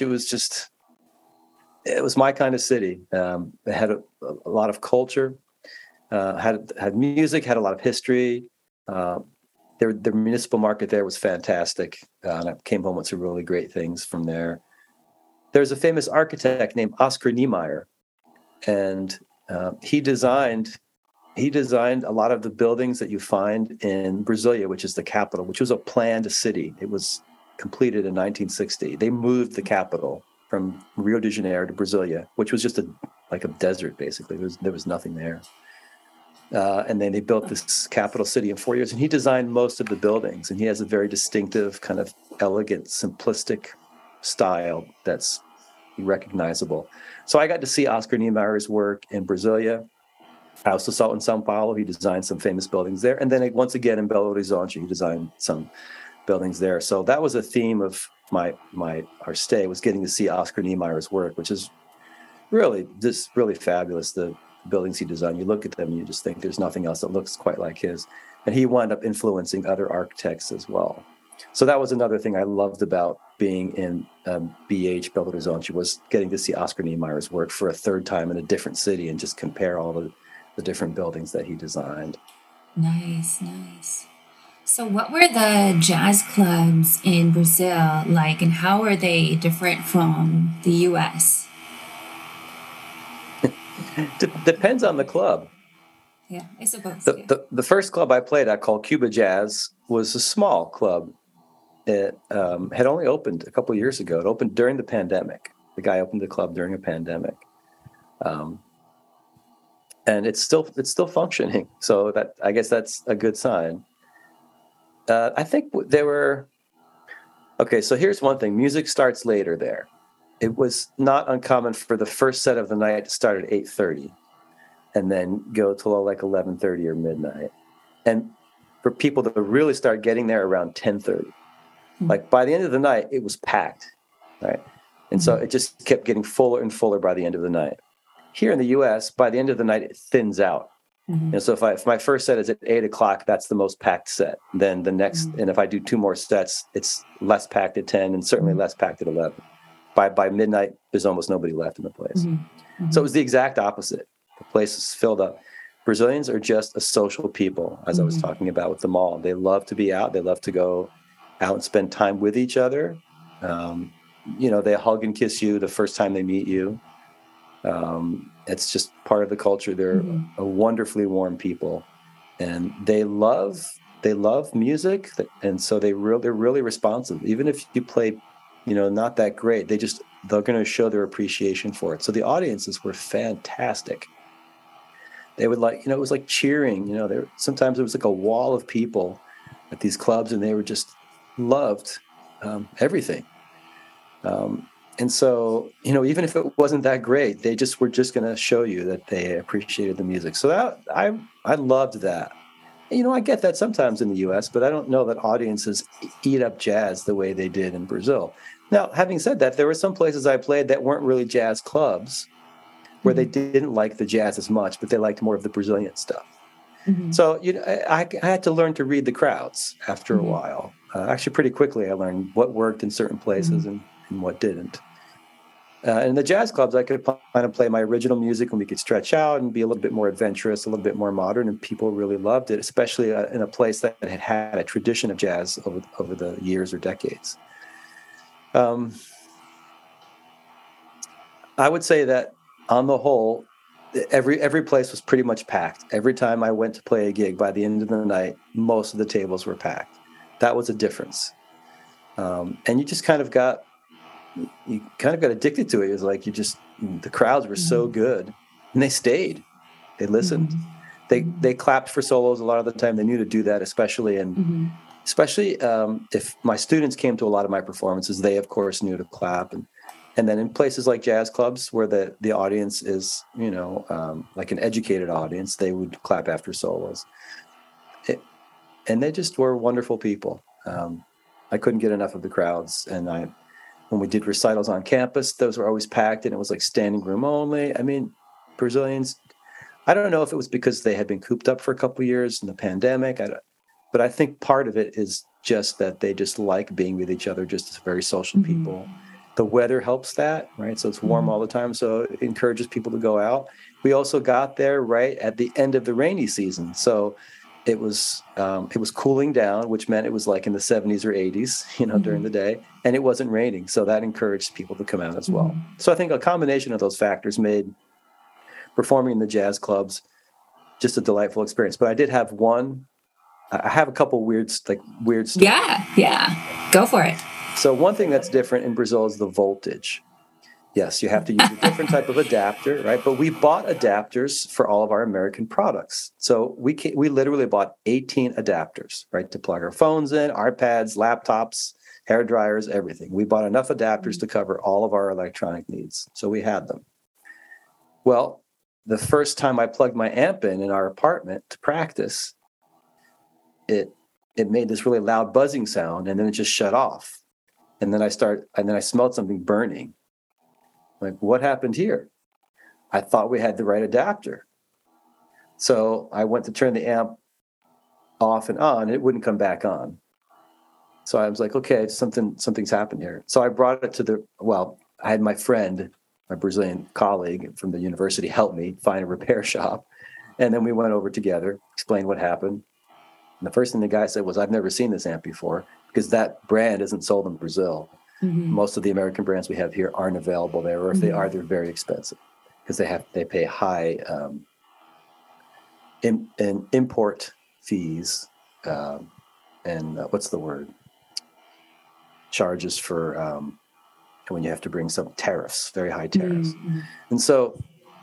It was my kind of city. It had a lot of culture, had music, had a lot of history. The municipal market there was fantastic. And I came home with some really great things from there. There's a famous architect named Oscar Niemeyer, and he designed a lot of the buildings that you find in Brasilia, which is the capital, which was a planned city. It was completed in 1960. They moved the capital from Rio de Janeiro to Brasilia, which was just like a desert, basically. There was nothing there. And then they built this capital city in 4 years, and he designed most of the buildings, and he has a very distinctive, kind of elegant, simplistic style that's recognizable. So I got to see Oscar Niemeyer's work in Brasilia. I also saw it in Sao Paulo. He designed some famous buildings there. And then once again in Belo Horizonte, he designed some buildings there. So that was a theme of our stay, was getting to see Oscar Niemeyer's work, which is really fabulous. The buildings he designed, you look at them and you just think there's nothing else that looks quite like his. And he wound up influencing other architects as well. So that was another thing I loved about being in BH, Belo Horizonte, was getting to see Oscar Niemeyer's work for a third time in a different city and just compare all the different buildings that he designed. Nice. So what were the jazz clubs in Brazil like, and how are they different from the U.S.? Depends on the club. Yeah, I suppose. The first club I played at, called Cuba Jazz, was a small club. It had only opened a couple of years ago. It opened during the pandemic. The guy opened the club during a pandemic. And it's still functioning. So I guess that's a good sign. I think there were. Okay, so here's one thing: music starts later there. It was not uncommon for the first set of the night to start at 8:30, and then go till like 11:30 or midnight, and for people to really start getting there around 10:30. Like by the end of the night, it was packed, right? And so it just kept getting fuller and fuller by the end of the night. Here in the U.S., by the end of the night, it thins out. And so if my first set is at 8:00, that's the most packed set. Then the next, and if I do two more sets, it's less packed at 10 and certainly less packed at 11. By midnight, there's almost nobody left in the place. So it was the exact opposite. The place is filled up. Brazilians are just a social people, as I was talking about with them all. They love to be out. They love to go out and spend time with each other. They hug and kiss you the first time they meet you. It's just part of the culture. They're a wonderfully warm people, and they love music, and so they're really responsive. Even if you play, not that great, they're going to show their appreciation for it. So the audiences were fantastic. They would it was like cheering. Sometimes it was like a wall of people at these clubs, and they were just loved everything. And so, even if it wasn't that great, they were just going to show you that they appreciated the music. So that I loved that. I get that sometimes in the U.S., but I don't know that audiences eat up jazz the way they did in Brazil. Now, having said that, there were some places I played that weren't really jazz clubs, where they didn't like the jazz as much, but they liked more of the Brazilian stuff. So I had to learn to read the crowds after a while. Actually, pretty quickly, I learned what worked in certain places and what didn't. In the jazz clubs, I could kind of play my original music, and we could stretch out and be a little bit more adventurous, a little bit more modern, and people really loved it, especially in a place that had a tradition of jazz over the years or decades. I would say that on the whole, every place was pretty much packed. Every time I went to play a gig, by the end of the night, most of the tables were packed. That was a difference. And you just kind of got addicted to it. It was like the crowds were so good, and they stayed. They listened. They clapped for solos a lot of the time. They knew to do that, especially if my students came to a lot of my performances. They of course knew to clap, and And then in places like jazz clubs where the audience is, like an educated audience, they would clap after solos. And they just were wonderful people. I couldn't get enough of the crowds. And when we did recitals on campus, those were always packed, and it was like standing room only. I mean, Brazilians, I don't know if it was because they had been cooped up for a couple of years in the pandemic, but I think part of it is just that they just like being with each other, just very social people. The weather helps that, right? So it's warm all the time, so it encourages people to go out. We also got there right at the end of the rainy season, so it was cooling down, which meant it was like in the 70s or 80s, during the day, and it wasn't raining, so that encouraged people to come out as well. So I think a combination of those factors made performing in the jazz clubs just a delightful experience. But I did have I have a couple weird stories. Yeah, go for it. So one thing that's different in Brazil is the voltage. Yes, you have to use a different type of adapter, right? But we bought adapters for all of our American products. So we literally bought 18 adapters, right, to plug our phones in, iPads, laptops, hair dryers, everything. We bought enough adapters to cover all of our electronic needs. So we had them. Well, the first time I plugged my amp in our apartment to practice, it made this really loud buzzing sound, and then it just shut off. And then I smelled something burning. Like, what happened here? I thought we had the right adapter. So I went to turn the amp off and on, and it wouldn't come back on. So I was like, okay, something's happened here. So I brought it I had my friend, my Brazilian colleague from the university, help me find a repair shop. And then we went over together, explained what happened. And the first thing the guy said was, I've never seen this amp before, because that brand isn't sold in Brazil. Most of the American brands we have here aren't available there, or if they are, they're very expensive because they pay high import fees and what's the word? Charges for when you have to bring some tariffs, very high tariffs. And so,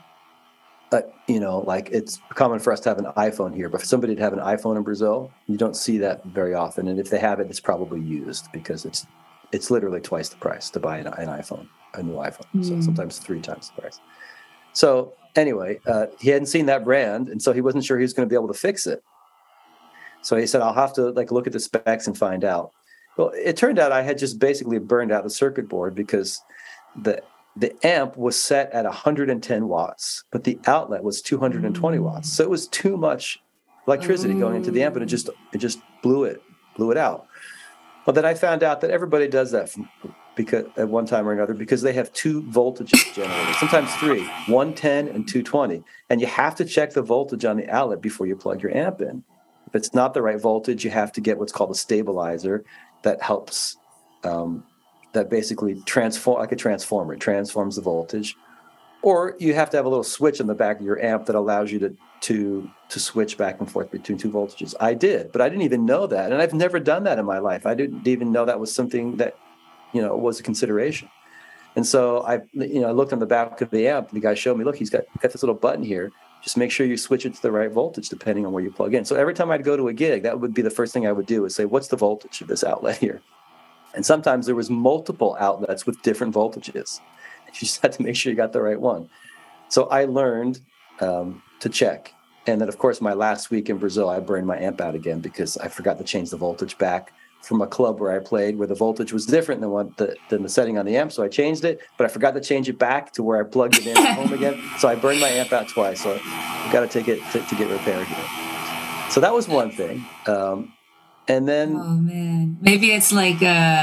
like it's common for us to have an iPhone here, but for somebody to have an iPhone in Brazil, you don't see that very often. And if they have it, it's probably used because it's literally twice the price to buy an iPhone, a new iPhone. So sometimes 3 times the price. So anyway, he hadn't seen that brand, and so he wasn't sure he was going to be able to fix it. So he said, I'll have to look at the specs and find out. Well, it turned out I had just basically burned out the circuit board because the amp was set at 110 watts, but the outlet was 220 watts. So it was too much electricity going into the amp, and it just blew it out. Well, then I found out that everybody does that because at one time or another, because they have 2 voltages generally, sometimes 3, 110 and 220. And you have to check the voltage on the outlet before you plug your amp in. If it's not the right voltage, you have to get what's called a stabilizer that helps, that basically like a transformer. It transforms the voltage. Or you have to have a little switch on the back of your amp that allows you to switch back and forth between 2 voltages. I did, but I didn't even know that. And I've never done that in my life. I didn't even know that was something that, was a consideration. And so I looked on the back of the amp. The guy showed me, look, he's got this little button here. Just make sure you switch it to the right voltage depending on where you plug in. So every time I'd go to a gig, that would be the first thing I would do is say, what's the voltage of this outlet here? And sometimes there was multiple outlets with different voltages. You just had to make sure you got the right one. So I learned to check. And then, of course, my last week in Brazil, I burned my amp out again because I forgot to change the voltage back from a club where I played where the voltage was different than the setting on the amp. So I changed it, but I forgot to change it back to where I plugged it in at home again. So I burned my amp out twice. So I got to take it to get repaired here. So that was one thing. And then... Oh, man. Maybe it's like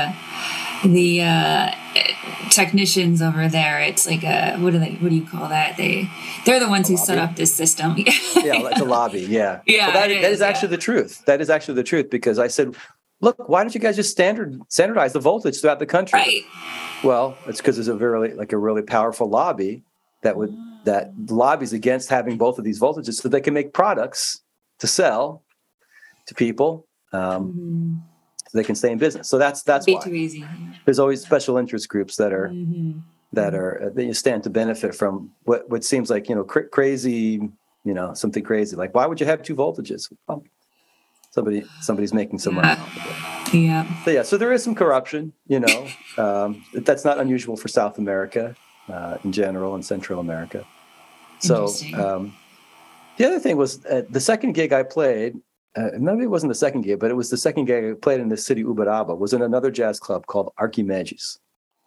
the technicians over there. It's like what do you call that? They're the ones who set up this system. Yeah, like a lobby. Yeah. Yeah. So that is actually the truth. That is actually the truth because I said, look, why don't you guys just standardize the voltage throughout the country? Right. Well, it's because there's a really powerful lobby that lobbies against having both of these voltages so they can make products to sell to people. So they can stay in business. So that's why. Too easy. There's always special interest groups that you stand to benefit from what seems like crazy, something crazy. Like, why would you have 2 voltages? Well, somebody's making some money off of it. Yeah. So there is some corruption, that's not unusual for South America in general and Central America. So the other thing was the second gig I played, maybe it wasn't the second gig, but it was the second gig I played in the city Uberaba, was in another jazz club called Archimedes.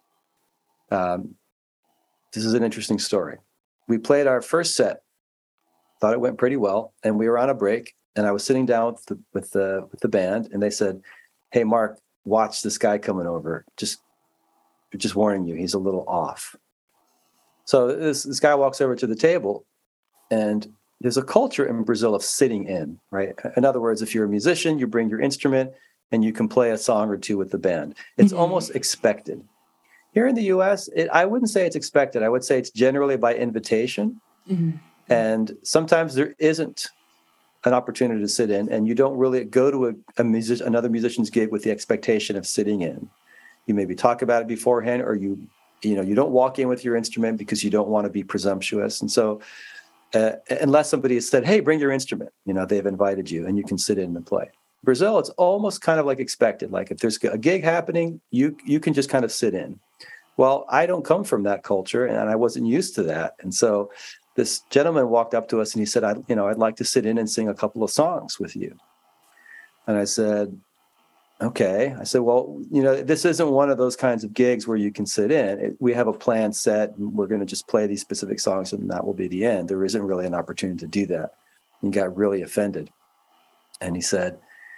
This is an interesting story. We played our first set, thought it went pretty well, and we were on a break, and I was sitting down with the band, and they said, "Hey, Mark, watch this guy coming over. Just warning you, he's a little off." So this guy walks over to the table, and there's a culture in Brazil of sitting in, right? In other words, if you're a musician, you bring your instrument and you can play a song or two with the band. It's almost expected. Here in the U.S., I wouldn't say it's expected. I would say it's generally by invitation. And sometimes there isn't an opportunity to sit in, and you don't really go to another musician's gig with the expectation of sitting in. You maybe talk about it beforehand, or you don't walk in with your instrument because you don't want to be presumptuous. And so unless somebody has said, "Hey, bring your instrument," they've invited you and you can sit in and play. Brazil, it's almost kind of like expected. Like if there's a gig happening, you can just kind of sit in. Well, I don't come from that culture, and I wasn't used to that. And so this gentleman walked up to us and he said, I'd like to sit in and sing a couple of songs with you. And I said, okay. I said, well, this isn't one of those kinds of gigs where you can sit in. We have a planned set, and we're going to just play these specific songs, and that will be the end. There isn't really an opportunity to do that. He got really offended. And he said,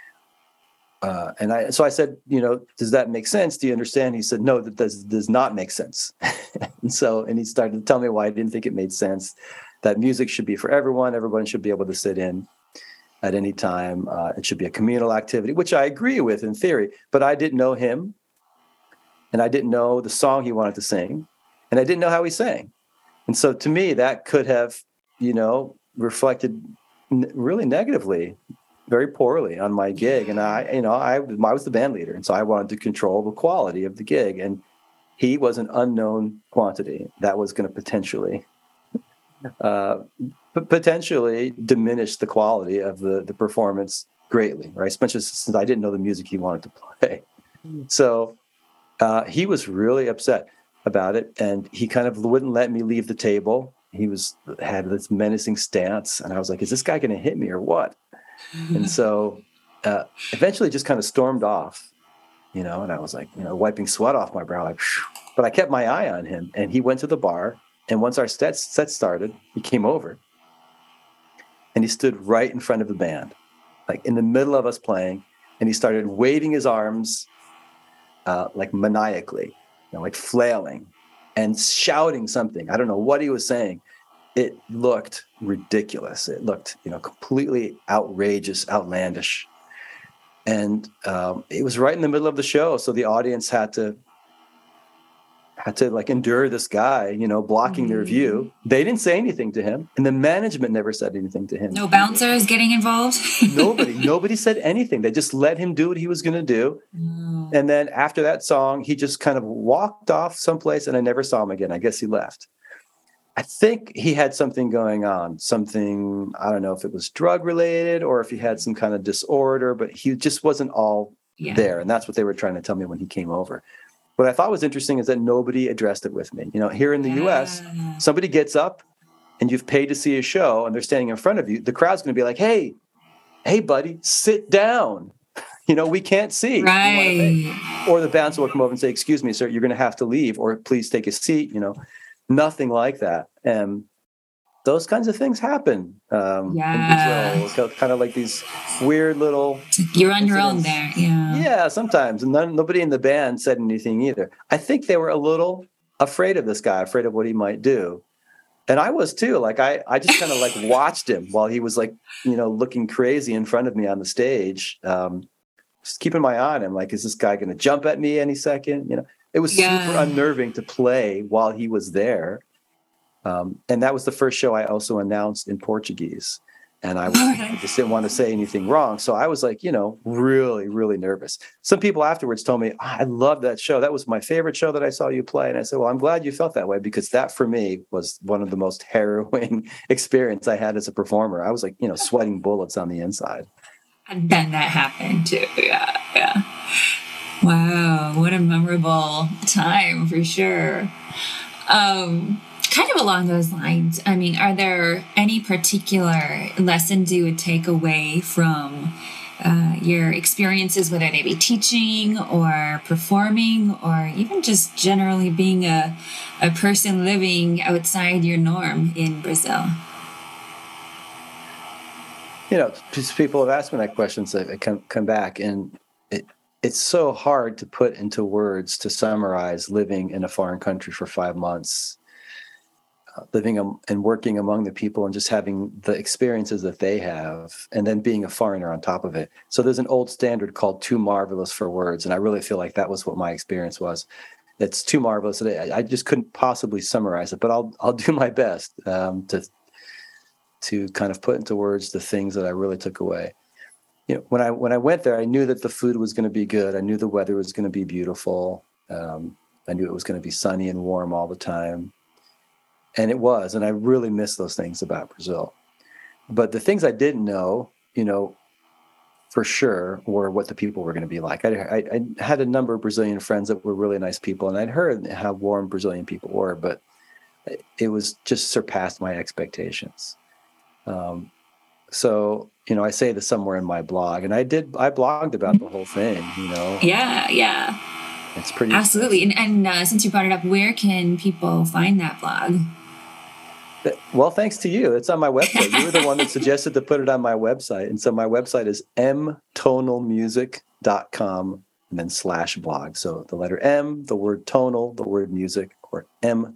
so I said, does that make sense? Do you understand? He said, no, that does not make sense. and he started to tell me why I didn't think it made sense, that music should be for everyone. Everyone should be able to sit in at any time. It should be a communal activity, which I agree with in theory, but I didn't know him, and I didn't know the song he wanted to sing, and I didn't know how he sang. And so to me, that could have, reflected really negatively, very poorly on my gig. And I was the band leader. And so I wanted to control the quality of the gig. And he was an unknown quantity that was going to potentially diminish the quality of the performance greatly, right? Especially since I didn't know the music he wanted to play. So he was really upset about it. And he kind of wouldn't let me leave the table. He had this menacing stance. And I was like, is this guy going to hit me or what? And so eventually just kind of stormed off, and I was like, wiping sweat off my brow, like, phew. But I kept my eye on him, and he went to the bar. And once our set started, he came over and he stood right in front of the band, like in the middle of us playing. And he started waving his arms like maniacally, like flailing and shouting something. I don't know what he was saying. It looked ridiculous. It looked, completely outrageous, outlandish. And it was right in the middle of the show. So the audience had to like endure this guy, blocking their view. They didn't say anything to him. And the management never said anything to him. No bouncers getting involved? Nobody said anything. They just let him do what he was going to do. Oh. And then after that song, he just kind of walked off someplace, and I never saw him again. I guess he left. I think he had something going on, I don't know if it was drug related or if he had some kind of disorder, but he just wasn't all there. And that's what they were trying to tell me when he came over. What I thought was interesting is that nobody addressed it with me. Here in the US, somebody gets up and you've paid to see a show and they're standing in front of you. The crowd's going to be like, hey, buddy, sit down. We can't see. Right. Or the bouncer will come over and say, excuse me, sir, you're going to have to leave, or please take a seat, Nothing like that. And those kinds of things happen in Brazil. Kind of like these weird little... You're on your own there. Yeah. Yeah, sometimes. And nobody in the band said anything either. I think they were a little afraid of this guy, afraid of what he might do. And I was too. Like I just kind of like watched him while he was like, looking crazy in front of me on the stage. Just keeping my eye on him. Like, is this guy going to jump at me any second? It was super unnerving to play while he was there. And that was the first show I also announced in Portuguese. And I just didn't want to say anything wrong. So I was like, really, really nervous. Some people afterwards told me, I love that show. That was my favorite show that I saw you play. And I said, well, I'm glad you felt that way, because that for me was one of the most harrowing experience I had as a performer. I was like, sweating bullets on the inside. And then that happened too. Yeah. Wow, what a memorable time for sure. Kind of along those lines, I mean, are there any particular lessons you would take away from your experiences, whether they be teaching or performing or even just generally being a person living outside your norm in Brazil? Just people have asked me that question, so I come back, and it's so hard to put into words to summarize living in a foreign country for 5 months, living and working among the people and just having the experiences that they have, and then being a foreigner on top of it. So there's an old standard called too marvelous for words, and I really feel like that was what my experience was. It's too marvelous. I just couldn't possibly summarize it, but I'll do my best to kind of put into words the things that I really took away. When I went there, I knew that the food was going to be good. I knew the weather was going to be beautiful. I knew it was going to be sunny and warm all the time. And it was, and I really miss those things about Brazil. But the things I didn't know, for sure, were what the people were going to be like. I had a number of Brazilian friends that were really nice people, and I'd heard how warm Brazilian people were, but it was just surpassed my expectations. So, I say this somewhere in my blog, and I blogged about the whole thing, Yeah. It's pretty absolutely. And since you brought it up, where can people find that blog? Well, thanks to you. It's on my website. You were the one that suggested to put it on my website. And so my website is mtonalmusic.com and then /blog. So the letter M, the word tonal, the word music, or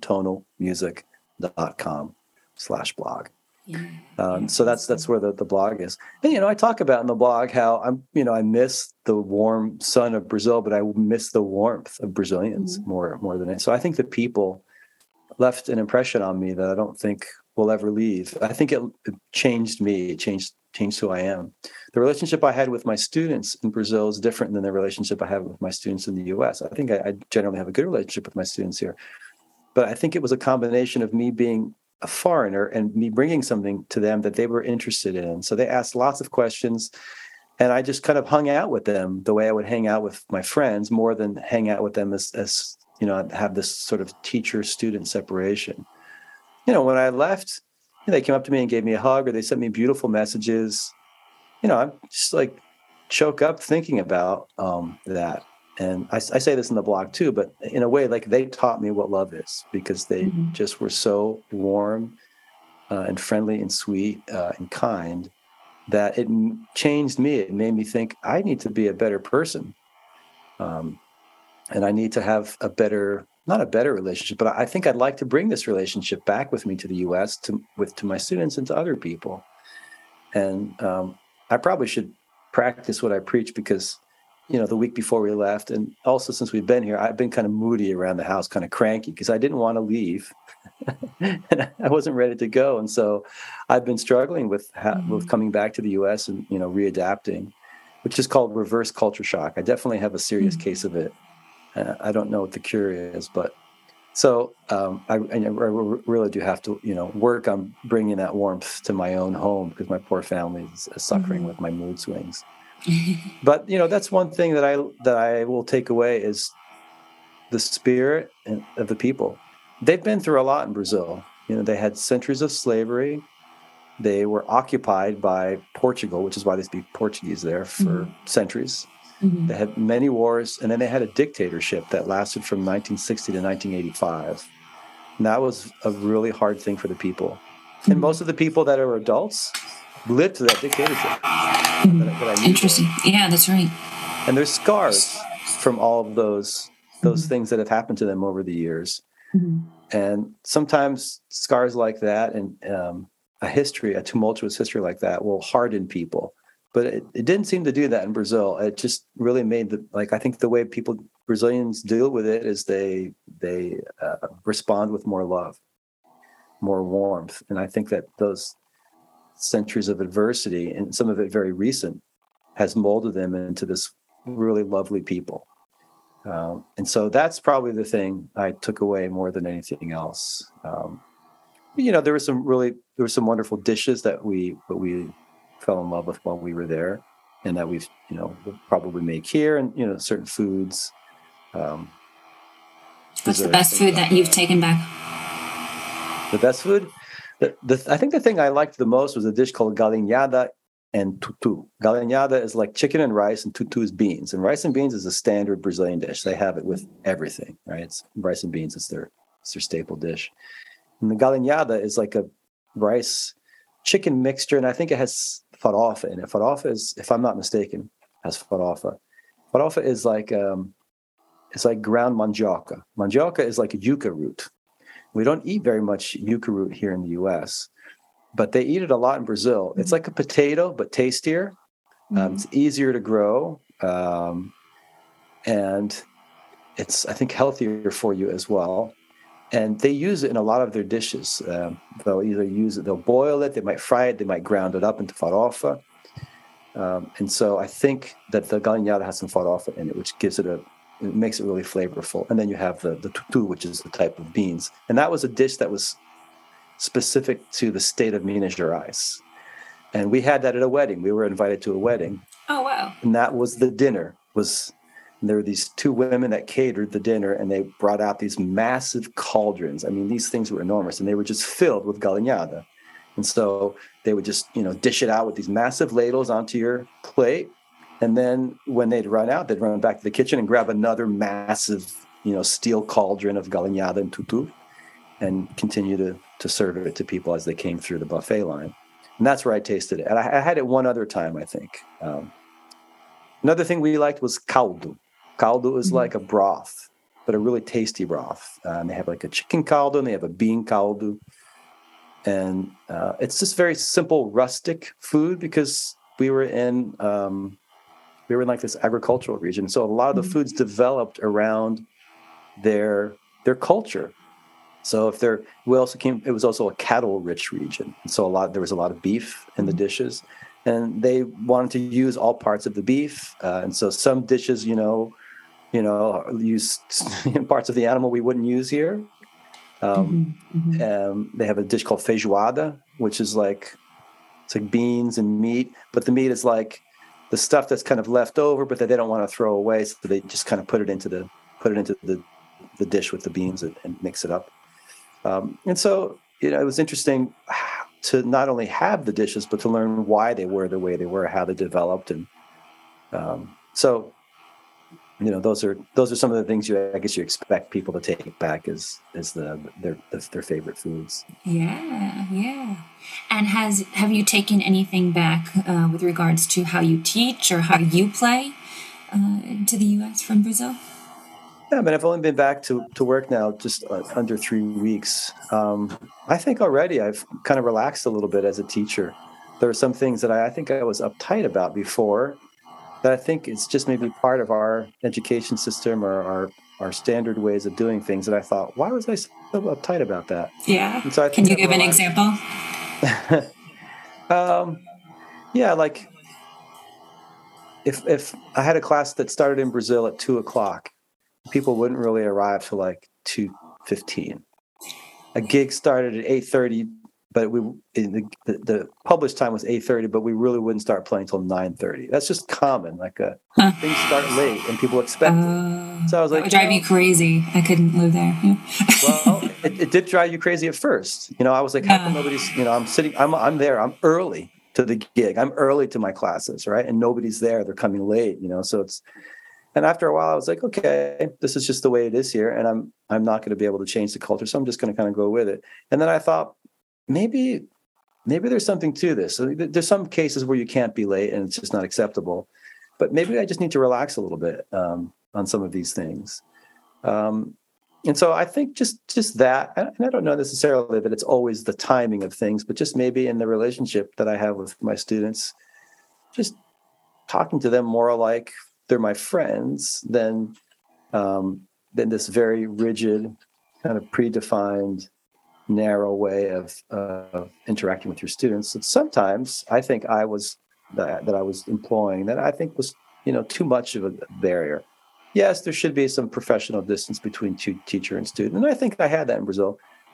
mtonalmusic.com /blog. So that's where the blog is. And, I talk about in the blog how I miss the warm sun of Brazil, but I miss the warmth of Brazilians more than it. So I think the people left an impression on me that I don't think will ever leave. I think it changed me. It changed who I am. The relationship I had with my students in Brazil is different than the relationship I have with my students in the U.S. I think I generally have a good relationship with my students here. But I think it was a combination of me being a foreigner and me bringing something to them that they were interested in. So they asked lots of questions, and I just kind of hung out with them the way I would hang out with my friends, more than hang out with them as have this sort of teacher-student separation. When I left, they came up to me and gave me a hug, or they sent me beautiful messages. I'm just like choke up thinking about that. And I say this in the blog too, but in a way, like they taught me what love is, because they just were so warm and friendly and sweet and kind that it changed me. It made me think I need to be a better person. And I need to have not a better relationship, but I think I'd like to bring this relationship back with me to the U.S., to my students and to other people. And I probably should practice what I preach, because, the week before we left, and also since we've been here, I've been kind of moody around the house, kind of cranky, because I didn't want to leave and I wasn't ready to go. And so I've been struggling with coming back to the U.S. and, readapting, which is called reverse culture shock. I definitely have a serious case of it. I don't know what the cure is, but so I really do have to, work on bringing that warmth to my own home, because my poor family is suffering with my mood swings. But that's one thing that I will take away is the spirit of the people. They've been through a lot in Brazil. They had centuries of slavery. They were occupied by Portugal, which is why they speak Portuguese there, for centuries. They had many wars, and then they had a dictatorship that lasted from 1960 to 1985. And that was a really hard thing for the people. And most of the people that are adults lived through that dictatorship. Interesting. Yeah, that's right. And there's scars from all of those things that have happened to them over the years. And sometimes scars like that and a tumultuous history like that will harden people. But it didn't seem to do that in Brazil. It just really made I think the way Brazilians deal with it is they respond with more love, more warmth. And I think that those centuries of adversity, and some of it very recent, has molded them into this really lovely people. And so that's probably the thing I took away more than anything else. There were some wonderful dishes that we fell in love with while we were there. and that we've, we'll probably make here, and, certain foods. What's the best food that you've taken back? The best food? I think the thing I liked the most was a dish called galinhada and tutu. Galinhada is like chicken and rice, and tutu is beans. And rice and beans is a standard Brazilian dish. They have it with everything, right? It's rice and beans. It's their staple dish. And the galinhada is like a rice chicken mixture, and I think it has farofa in it. Farofa is, if I'm not mistaken, has farofa. Farofa is like it's like ground mandioca. Mandioca is like a yucca root. We don't eat very much yucca root here in the U.S., but they eat it a lot in Brazil. It's like a potato, but tastier. It's easier to grow, and it's, I think, healthier for you as well. And they use it in a lot of their dishes. They'll either use it, they'll boil it, they might fry it, they might ground it up into farofa. And so I think that the galinhada has some farofa in it, which gives it it makes it really flavorful. And then you have the tutu, which is the type of beans. And that was a dish that was specific to the state of Minas Gerais. And we had that at a wedding. We were invited to a wedding. Oh, wow. And that was the dinner. There were these two women that catered the dinner, and they brought out these massive cauldrons. I mean, these things were enormous, and they were just filled with galinhada. And so they would just, dish it out with these massive ladles onto your plate. And then when they'd run out, they'd run back to the kitchen and grab another massive, steel cauldron of galinhada and tutu, and continue to serve it to people as they came through the buffet line. And that's where I tasted it. And I had it one other time, I think. Another thing we liked was caldo. Caldo is like a broth, but a really tasty broth. They have like a chicken caldo, and they have a bean caldo. And it's just very simple, rustic food, because we were in like this agricultural region. So a lot of the foods developed around their culture. So it was also a cattle-rich region. And so there was a lot of beef in the dishes, and they wanted to use all parts of the beef. And so some dishes, use parts of the animal we wouldn't use here. They have a dish called feijoada, which is it's like beans and meat, but the meat is like the stuff that's kind of left over, but that they don't want to throw away, so they just kind of put it into the dish with the beans and mix it up. And so, it was interesting to not only have the dishes, but to learn why they were the way they were, how they developed. And so, those are some of the things I guess you expect people to take back as their favorite foods. Yeah. And have you taken anything back with regards to how you teach or how you play to the U.S. from Brazil? Yeah, I've only been back to work now just under 3 weeks. I think already I've kind of relaxed a little bit as a teacher. There are some things that I think I was uptight about before, that I think it's just maybe part of our education system or our standard ways of doing things, that I thought, why was I so uptight about that? Yeah. And so Can you give an example? Yeah, like if I had a class that started in Brazil at 2:00, people wouldn't really arrive till like 2:15. A gig started at 8:30, but the published time was 8:30, but we really wouldn't start playing till 9:30. That's just common. Things start late, and people expect it. So I was like, that would drive me crazy. I couldn't live there. Yeah. Well, it did drive you crazy at first. I was like, how come nobody's? I'm there. I'm early to the gig. I'm early to my classes, right? And nobody's there. They're coming late. So it's. And after a while, I was like, okay, this is just the way it is here, and I'm not going to be able to change the culture, so I'm just going to kind of go with it. And then I thought, maybe there's something to this. So there's some cases where you can't be late, and it's just not acceptable. But maybe I just need to relax a little bit on some of these things. And so I think just that, and I don't know necessarily that it's always the timing of things, but just maybe in the relationship that I have with my students, just talking to them more like they're my friends than this very rigid, kind of predefined, narrow way of interacting with your students. And sometimes I think I was employing that I think was too much of a barrier. Yes, there should be some professional distance between teacher and student, and I think I had that in Brazil.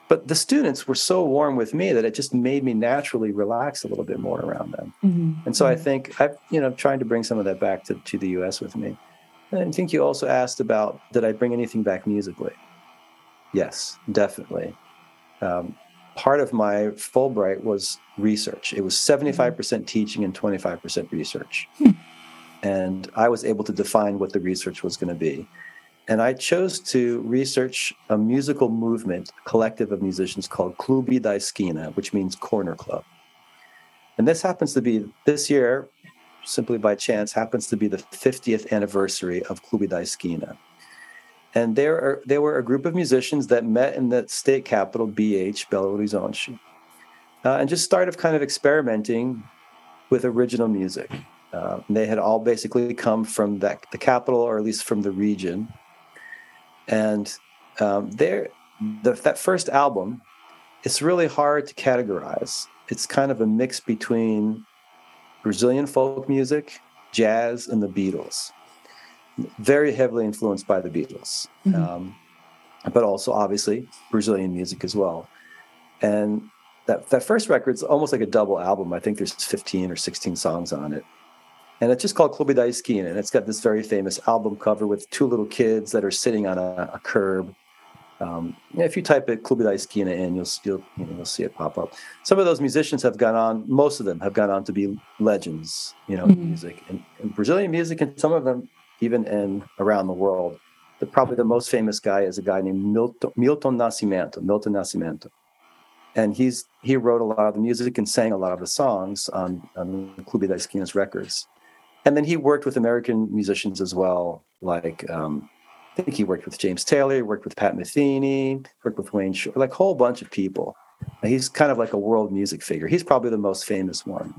But the students were so warm with me that it just made me naturally relax a little bit more around them. And so I think I've, trying to bring some of that back to the U.S. with me. And I think you also asked about, did I bring anything back musically? Yes, definitely. Part of my Fulbright was research. It was 75% teaching and 25% research. And I was able to define what the research was going to be. And I chose to research a musical movement, a collective of musicians called Kluby da Esquina, which means corner club. And this happens to be, this year, simply by chance, happens to be the 50th anniversary of Kluby da Esquina. And they were a group of musicians that met in the state capital, BH, Belo Horizonte, and just started kind of experimenting with original music. They had all basically come from the capital, or at least from the region. And that first album, it's really hard to categorize. It's kind of a mix between Brazilian folk music, jazz, and the Beatles. Very heavily influenced by the Beatles, but also obviously Brazilian music as well. And that first record's almost like a double album. I think there's 15 or 16 songs on it. And it's just called Kluby da Esquina, and it's got this very famous album cover with two little kids that are sitting on a curb. If you type it Kluby da Esquina in, you'll see it pop up. Some of those musicians have gone on. Most of them have gone on to be legends, in music and Brazilian music, and some of them even around the world. Probably the most famous guy is a guy named Milton Nascimento, and he wrote a lot of the music and sang a lot of the songs on Kluby da Esquina's records. And then he worked with American musicians as well, like I think he worked with James Taylor, he worked with Pat Metheny, worked with Wayne Shorter, like a whole bunch of people. And he's kind of like a world music figure. He's probably the most famous one.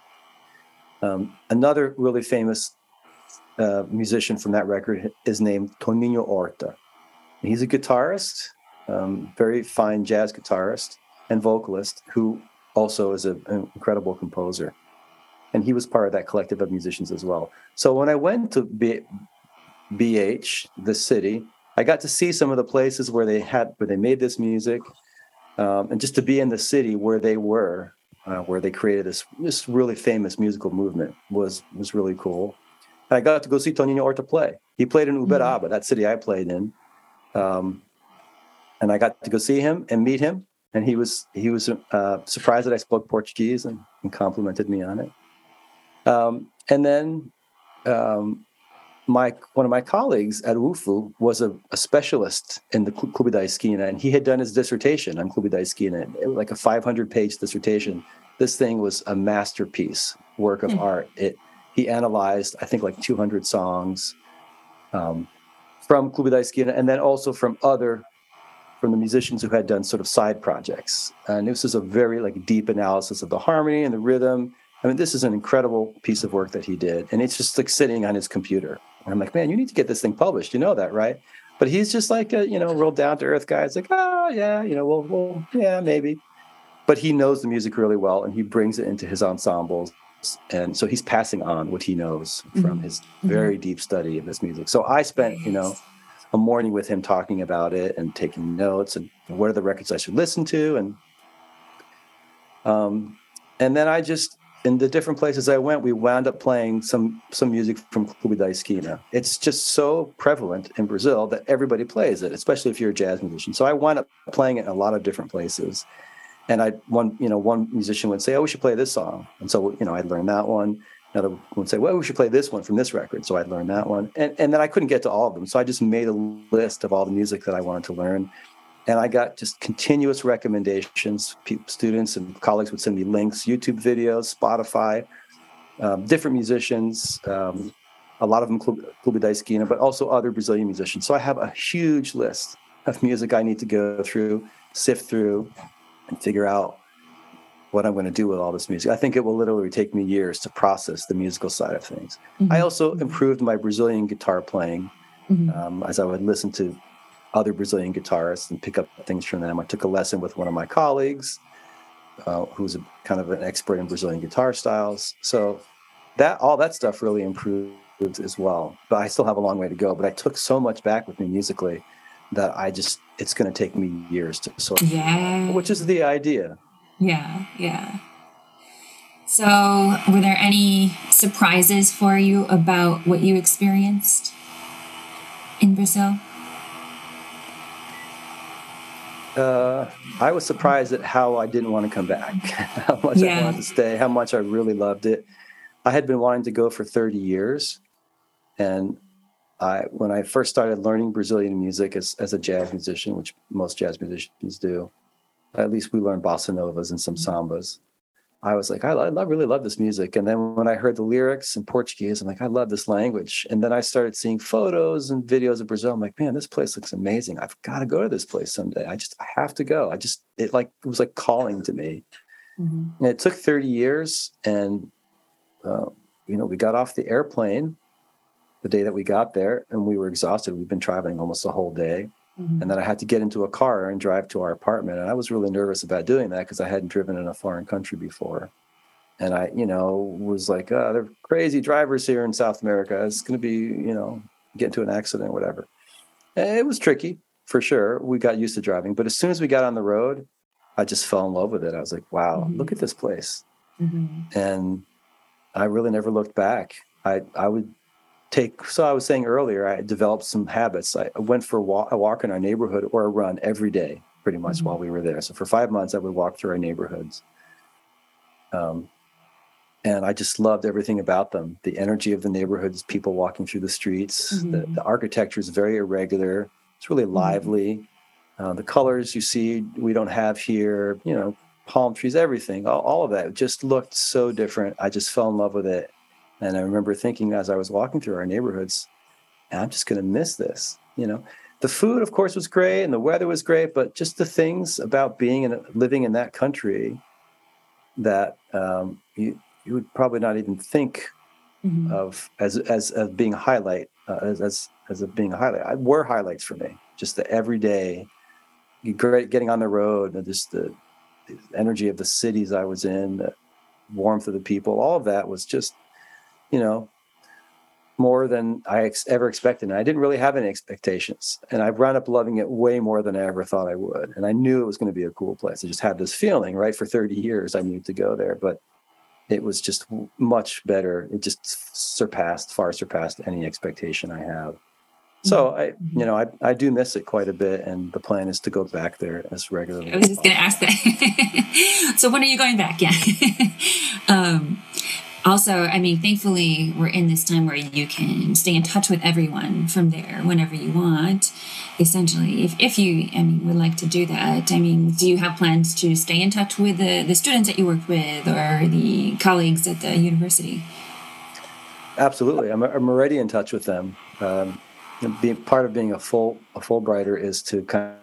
Another really famous musician from that record is named Toninho Horta. He's a guitarist, very fine jazz guitarist and vocalist, who also is an incredible composer. And he was part of that collective of musicians as well. So when I went to BH, the city, I got to see some of the places where they made this music, and just to be in the city where they were, where they created this really famous musical movement was really cool. And I got to go see Toninho Horta play. He played in Uberaba, that city I played in, and I got to go see him and meet him. And he was surprised that I spoke Portuguese and complimented me on it. And then one of my colleagues at UFU was a specialist in the Kluby da Esquina, and he had done his dissertation on Kluby da Esquina, like a 500-page dissertation. This thing was a masterpiece, work of art. He analyzed, I think, like 200 songs from Kluby da Esquina, and then also from the musicians who had done sort of side projects. And this is a very deep analysis of the harmony and the rhythm. I mean, this is an incredible piece of work that he did. And it's just like sitting on his computer. And I'm like, man, you need to get this thing published. You know that, right? But he's just like a, real down-to-earth guy. It's like, oh, yeah, well, yeah, maybe. But he knows the music really well, and he brings it into his ensembles. And so he's passing on what he knows from his very deep study of this music. So I spent, a morning with him talking about it and taking notes and what are the records I should listen to. And then I just, in the different places I went, we wound up playing some music from Kluby da Esquina. It's just so prevalent in Brazil that everybody plays it, especially if you're a jazz musician. So I wound up playing it in a lot of different places. And one musician would say, oh, we should play this song. And so, I'd learn that one. Another would say, well, we should play this one from this record. So I'd learn that one. And then I couldn't get to all of them. So I just made a list of all the music that I wanted to learn. And I got just continuous recommendations. Students and colleagues would send me links, YouTube videos, Spotify, different musicians, a lot of them Kluby da Esquina, but also other Brazilian musicians. So I have a huge list of music I need to go through, sift through, and figure out what I'm going to do with all this music. I think it will literally take me years to process the musical side of things. I also improved my Brazilian guitar playing as I would listen to other Brazilian guitarists and pick up things from them. I took a lesson with one of my colleagues who's kind of an expert in Brazilian guitar styles. So all that stuff really improved as well. But I still have a long way to go. But I took so much back with me musically that I just it's going to take me years to sort Yeah. which is the idea. Yeah, yeah. So, were there any surprises for you about what you experienced in Brazil? I was surprised at how I didn't want to come back, how much I wanted to stay, how much I really loved it. I had been wanting to go for 30 years. And when I first started learning Brazilian music as a jazz musician, which most jazz musicians do, at least we learn bossa novas and some sambas. I was like, I really love this music. And then when I heard the lyrics in Portuguese, I'm like, I love this language. And then I started seeing photos and videos of Brazil. I'm like, man, this place looks amazing. I've got to go to this place someday. I have to go. It was like calling to me. Mm-hmm. And it took 30 years. And, we got off the airplane the day that we got there, and we were exhausted. We'd been traveling almost the whole day. Mm-hmm. And then I had to get into a car and drive to our apartment. And I was really nervous about doing that because I hadn't driven in a foreign country before. And I, was like, oh, there are crazy drivers here in South America. It's going to be, get into an accident or whatever. And it was tricky, for sure. We got used to driving. But as soon as we got on the road, I just fell in love with it. I was like, wow, mm-hmm. look at this place. Mm-hmm. And I really never looked back. I was saying earlier, I developed some habits. I went for a walk in our neighborhood or a run every day, pretty much, mm-hmm. while we were there. So for 5 months, I would walk through our neighborhoods. And I just loved everything about them. The energy of the neighborhoods, people walking through the streets. Mm-hmm. The architecture is very irregular. It's really lively. Mm-hmm. The colors you see, we don't have here, palm trees, everything, all of that just looked so different. I just fell in love with it. And I remember thinking as I was walking through our neighborhoods, I'm just going to miss this. The food, of course, was great and the weather was great, but just the things about living in that country that you would probably not even think mm-hmm. of as being a highlight, as being a highlight. Were highlights for me. Just the everyday, getting on the road, and just the energy of the cities I was in, the warmth of the people. All of that was just, more than I ever expected. And I didn't really have any expectations. And I wound up loving it way more than I ever thought I would. And I knew it was going to be a cool place. I just had this feeling, right? For 30 years, I needed to go there. But it was just much better. It just far surpassed any expectation I have. So I do miss it quite a bit. And the plan is to go back there as regularly. I was just going to ask that. So when are you going back? Yeah. Also, thankfully, we're in this time where you can stay in touch with everyone from there whenever you want, essentially, if you would like to do that. Do you have plans to stay in touch with the students that you worked with or the colleagues at the university? Absolutely. I'm already in touch with them. Being part of being a Fulbrighter is to kind of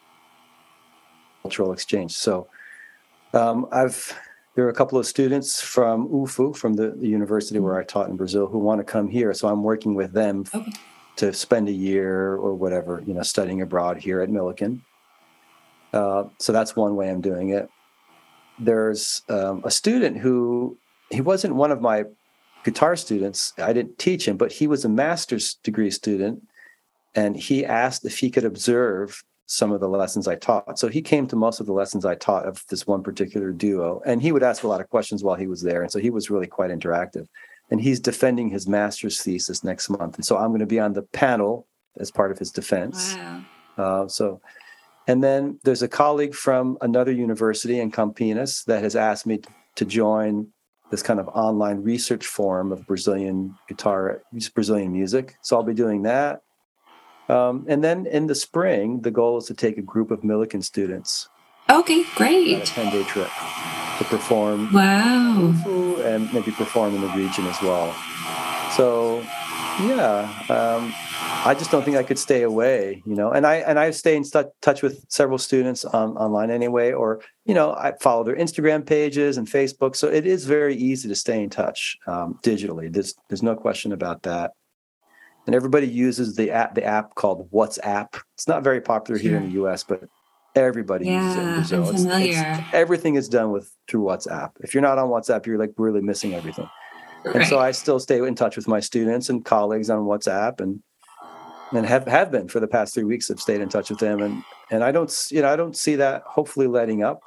cultural exchange. So there are a couple of students from UFU, from the university where I taught in Brazil, who want to come here. So I'm working with them to spend a year or whatever, studying abroad here at Millikan. So that's one way I'm doing it. There's a student he wasn't one of my guitar students. I didn't teach him, but he was a master's degree student. And he asked if he could observe some of the lessons I taught. So he came to most of the lessons I taught of this one particular duo, and he would ask a lot of questions while he was there. And so he was really quite interactive. And he's defending his master's thesis next month. And so I'm going to be on the panel as part of his defense. Wow. And then there's a colleague from another university in Campinas that has asked me to join this kind of online research forum of Brazilian music. So I'll be doing that. And then in the spring, the goal is to take a group of Millikan students. Okay, great. On a 10-day trip to perform. Wow. And maybe perform in the region as well. So, yeah, I just don't think I could stay away, And I stay in touch with several students online anyway, or, I follow their Instagram pages and Facebook. So it is very easy to stay in touch digitally. There's no question about that. And everybody uses the app called WhatsApp. It's not very popular here in the U.S., but everybody uses it in Brazil. I'm familiar. Everything is done through WhatsApp. If you're not on WhatsApp, you're like really missing everything. Right. And so I still stay in touch with my students and colleagues on WhatsApp, and and have been for the past 3 weeks. I've stayed in touch with them, and I don't see that hopefully letting up.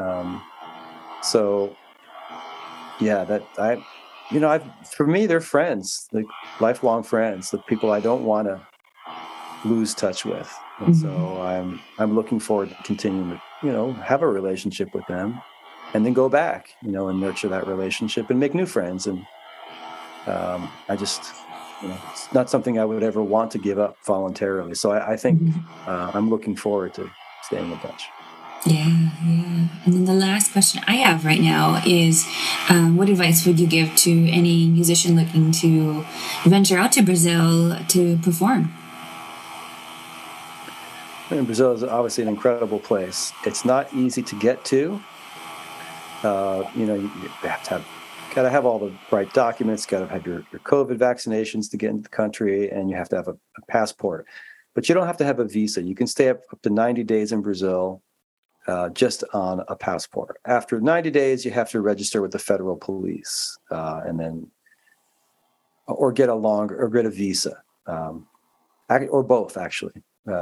So yeah, for me, they're friends, like lifelong friends, the people I don't want to lose touch with. And so I'm looking forward to continuing to, have a relationship with them, and then go back, and nurture that relationship and make new friends. And I just, it's not something I would ever want to give up voluntarily. So I think I'm looking forward to staying in touch. Yeah. And then the last question I have right now is, what advice would you give to any musician looking to venture out to Brazil to perform? And Brazil is obviously an incredible place. It's not easy to get to. You got to have all the right documents, got to have your COVID vaccinations to get into the country, and you have to have a passport. But you don't have to have a visa. You can stay up to 90 days in Brazil just on a passport. After 90 days, you have to register with the federal police, and then or get a visa, or both actually.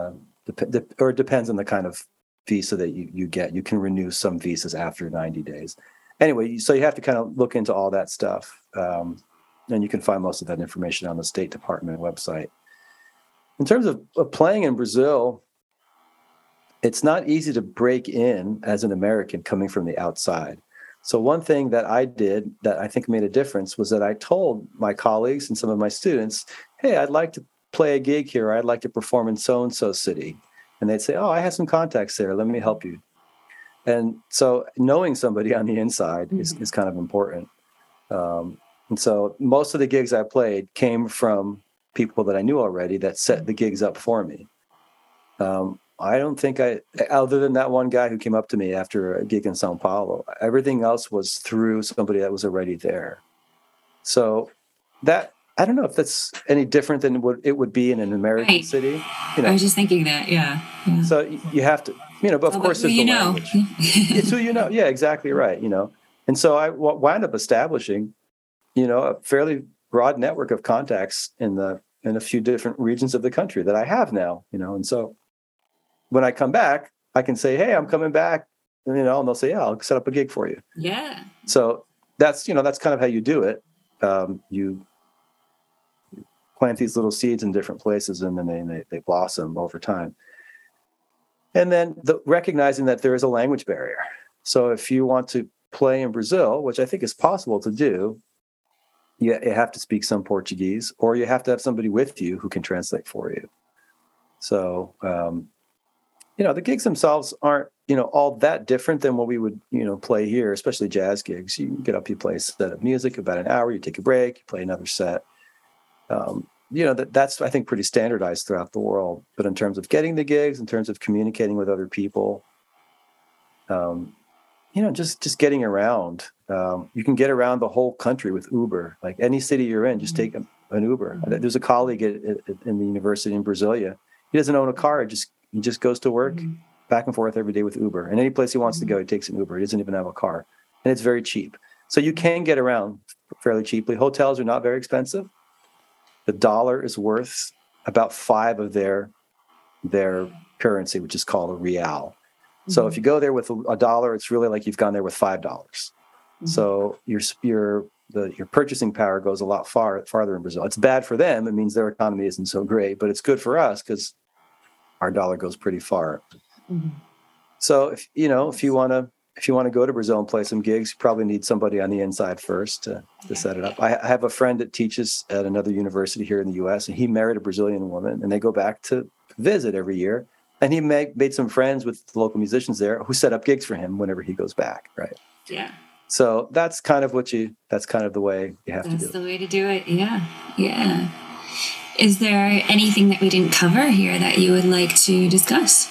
Or it depends on the kind of visa that you get. You can renew some visas after 90 days. Anyway, so you have to kind of look into all that stuff. And you can find most of that information on the State Department website. In terms of playing in Brazil, it's not easy to break in as an American coming from the outside. So one thing that I did that I think made a difference was that I told my colleagues and some of my students, hey, I'd like to play a gig here, or I'd like to perform in so-and-so city. And they'd say, oh, I have some contacts there. Let me help you. And so knowing somebody on the inside is kind of important. And so most of the gigs I played came from people that I knew already that set the gigs up for me. I don't think other than that one guy who came up to me after a gig in Sao Paulo, everything else was through somebody that was already there. So that, I don't know if that's any different than what it would be in an American city. I was just thinking that, yeah. So you have to, but of course there's the language. It's who you know. Yeah, exactly right. And so I wound up establishing, a fairly broad network of contacts in a few different regions of the country that I have now, and so when I come back, I can say, hey, I'm coming back, and they'll say, yeah, I'll set up a gig for you. Yeah. So that's kind of how you do it. You plant these little seeds in different places, and then they blossom over time. And then recognizing that there is a language barrier. So if you want to play in Brazil, which I think is possible to do, you have to speak some Portuguese, or you have to have somebody with you who can translate for you. So, the gigs themselves aren't, all that different than what we would, play here, especially jazz gigs. You get up, you play a set of music, about an hour, you take a break, you play another set. That's, I think, pretty standardized throughout the world. But in terms of getting the gigs, in terms of communicating with other people, just getting around. You can get around the whole country with Uber. Like any city you're in, just take an Uber. There's a colleague in the university in Brasilia. He doesn't own a car. He just goes to work back and forth every day with Uber. And any place he wants to go, he takes an Uber. He doesn't even have a car. And it's very cheap. So you can get around fairly cheaply. Hotels are not very expensive. The dollar is worth about 5 of their currency, which is called a real. So if you go there with $1, it's really like you've gone there with $5. So your purchasing power goes a lot farther in Brazil. It's bad for them. It means their economy isn't so great, but it's good for us because our dollar goes pretty far. So if you want to go to Brazil and play some gigs, you probably need somebody on the inside first to set it up. I have a friend that teaches at another university here in the U.S., and he married a Brazilian woman, and they go back to visit every year. And he made some friends with the local musicians there who set up gigs for him whenever he goes back, right? Yeah. So that's kind of the way you have to do it. That's the way to do it. Yeah. Yeah. Is there anything that we didn't cover here that you would like to discuss?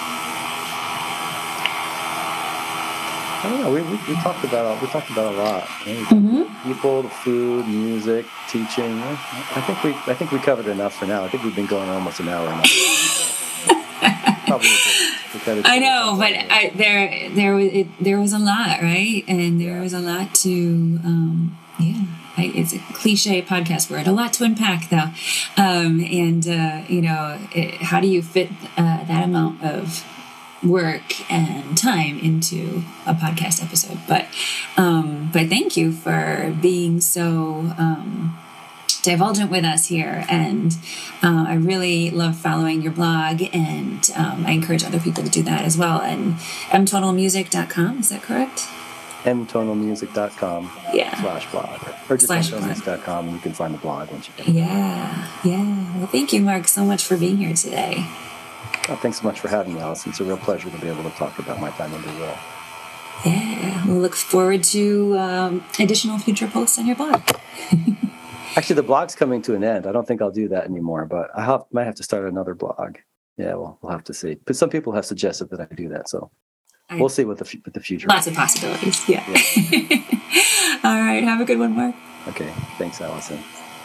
I don't know. We talked about a lot. People, the food, music, teaching. I think we covered enough for now. I think we've been going almost an hour now. Probably I know, but there was a lot, right? And there was a lot to it's a cliche podcast word, a lot to unpack though. How do you fit that amount of work and time into a podcast episode? But thank you for being so divulgent with us here, and I really love following your blog, and I encourage other people to do that as well. And mtonalmusic.com, is that correct? mtonalmusic.com /blog, or just mtonalmusic.com, and you can find the blog once you get it. Yeah. Well, thank you, Mark, so much for being here today. Oh, thanks so much for having me, Allison. It's a real pleasure to be able to talk about my time in the role. Yeah, we'll look forward to additional future posts on your blog. Actually, the blog's coming to an end. I don't think I'll do that anymore, but I might have to start another blog. Yeah, we'll have to see. But some people have suggested that I do that, so we'll see what the future. Lots of possibilities. Yeah. All right. Have a good one, Mark. Okay. Thanks, Allison.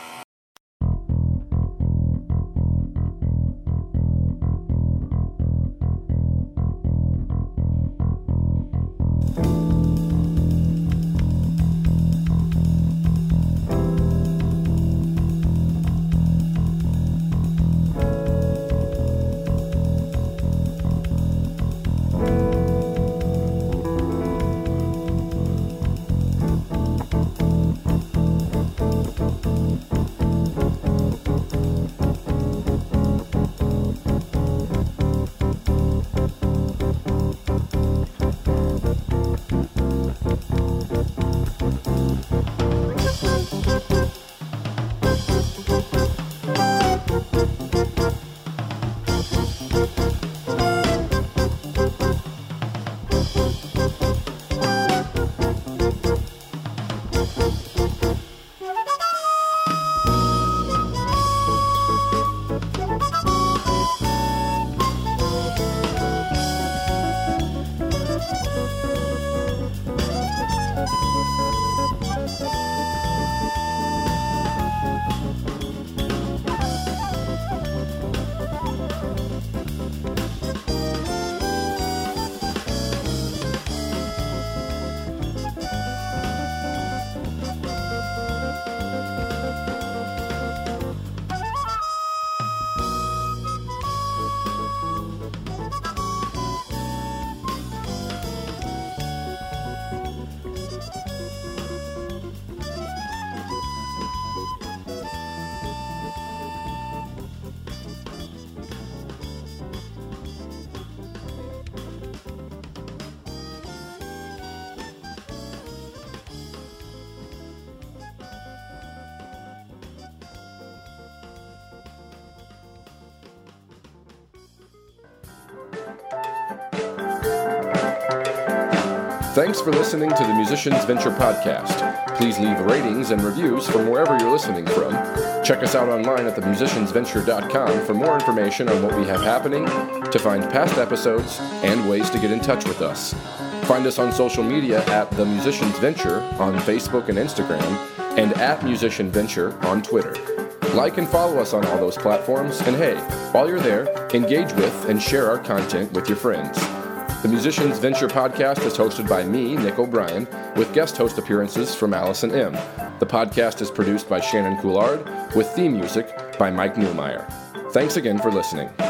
Thanks for listening to the Musicians Venture Podcast. Please leave ratings and reviews from wherever you're listening from. Check us out online at themusiciansventure.com for more information on what we have happening, to find past episodes, and ways to get in touch with us. Find us on social media at The Musicians Venture on Facebook and Instagram, and at Musician Venture on Twitter. Like and follow us on all those platforms, and hey, while you're there, engage with and share our content with your friends. The Musicians Venture Podcast is hosted by me, Nick O'Brien, with guest host appearances from Allison M. The podcast is produced by Shannon Coulard, with theme music by Mike Neumeier. Thanks again for listening.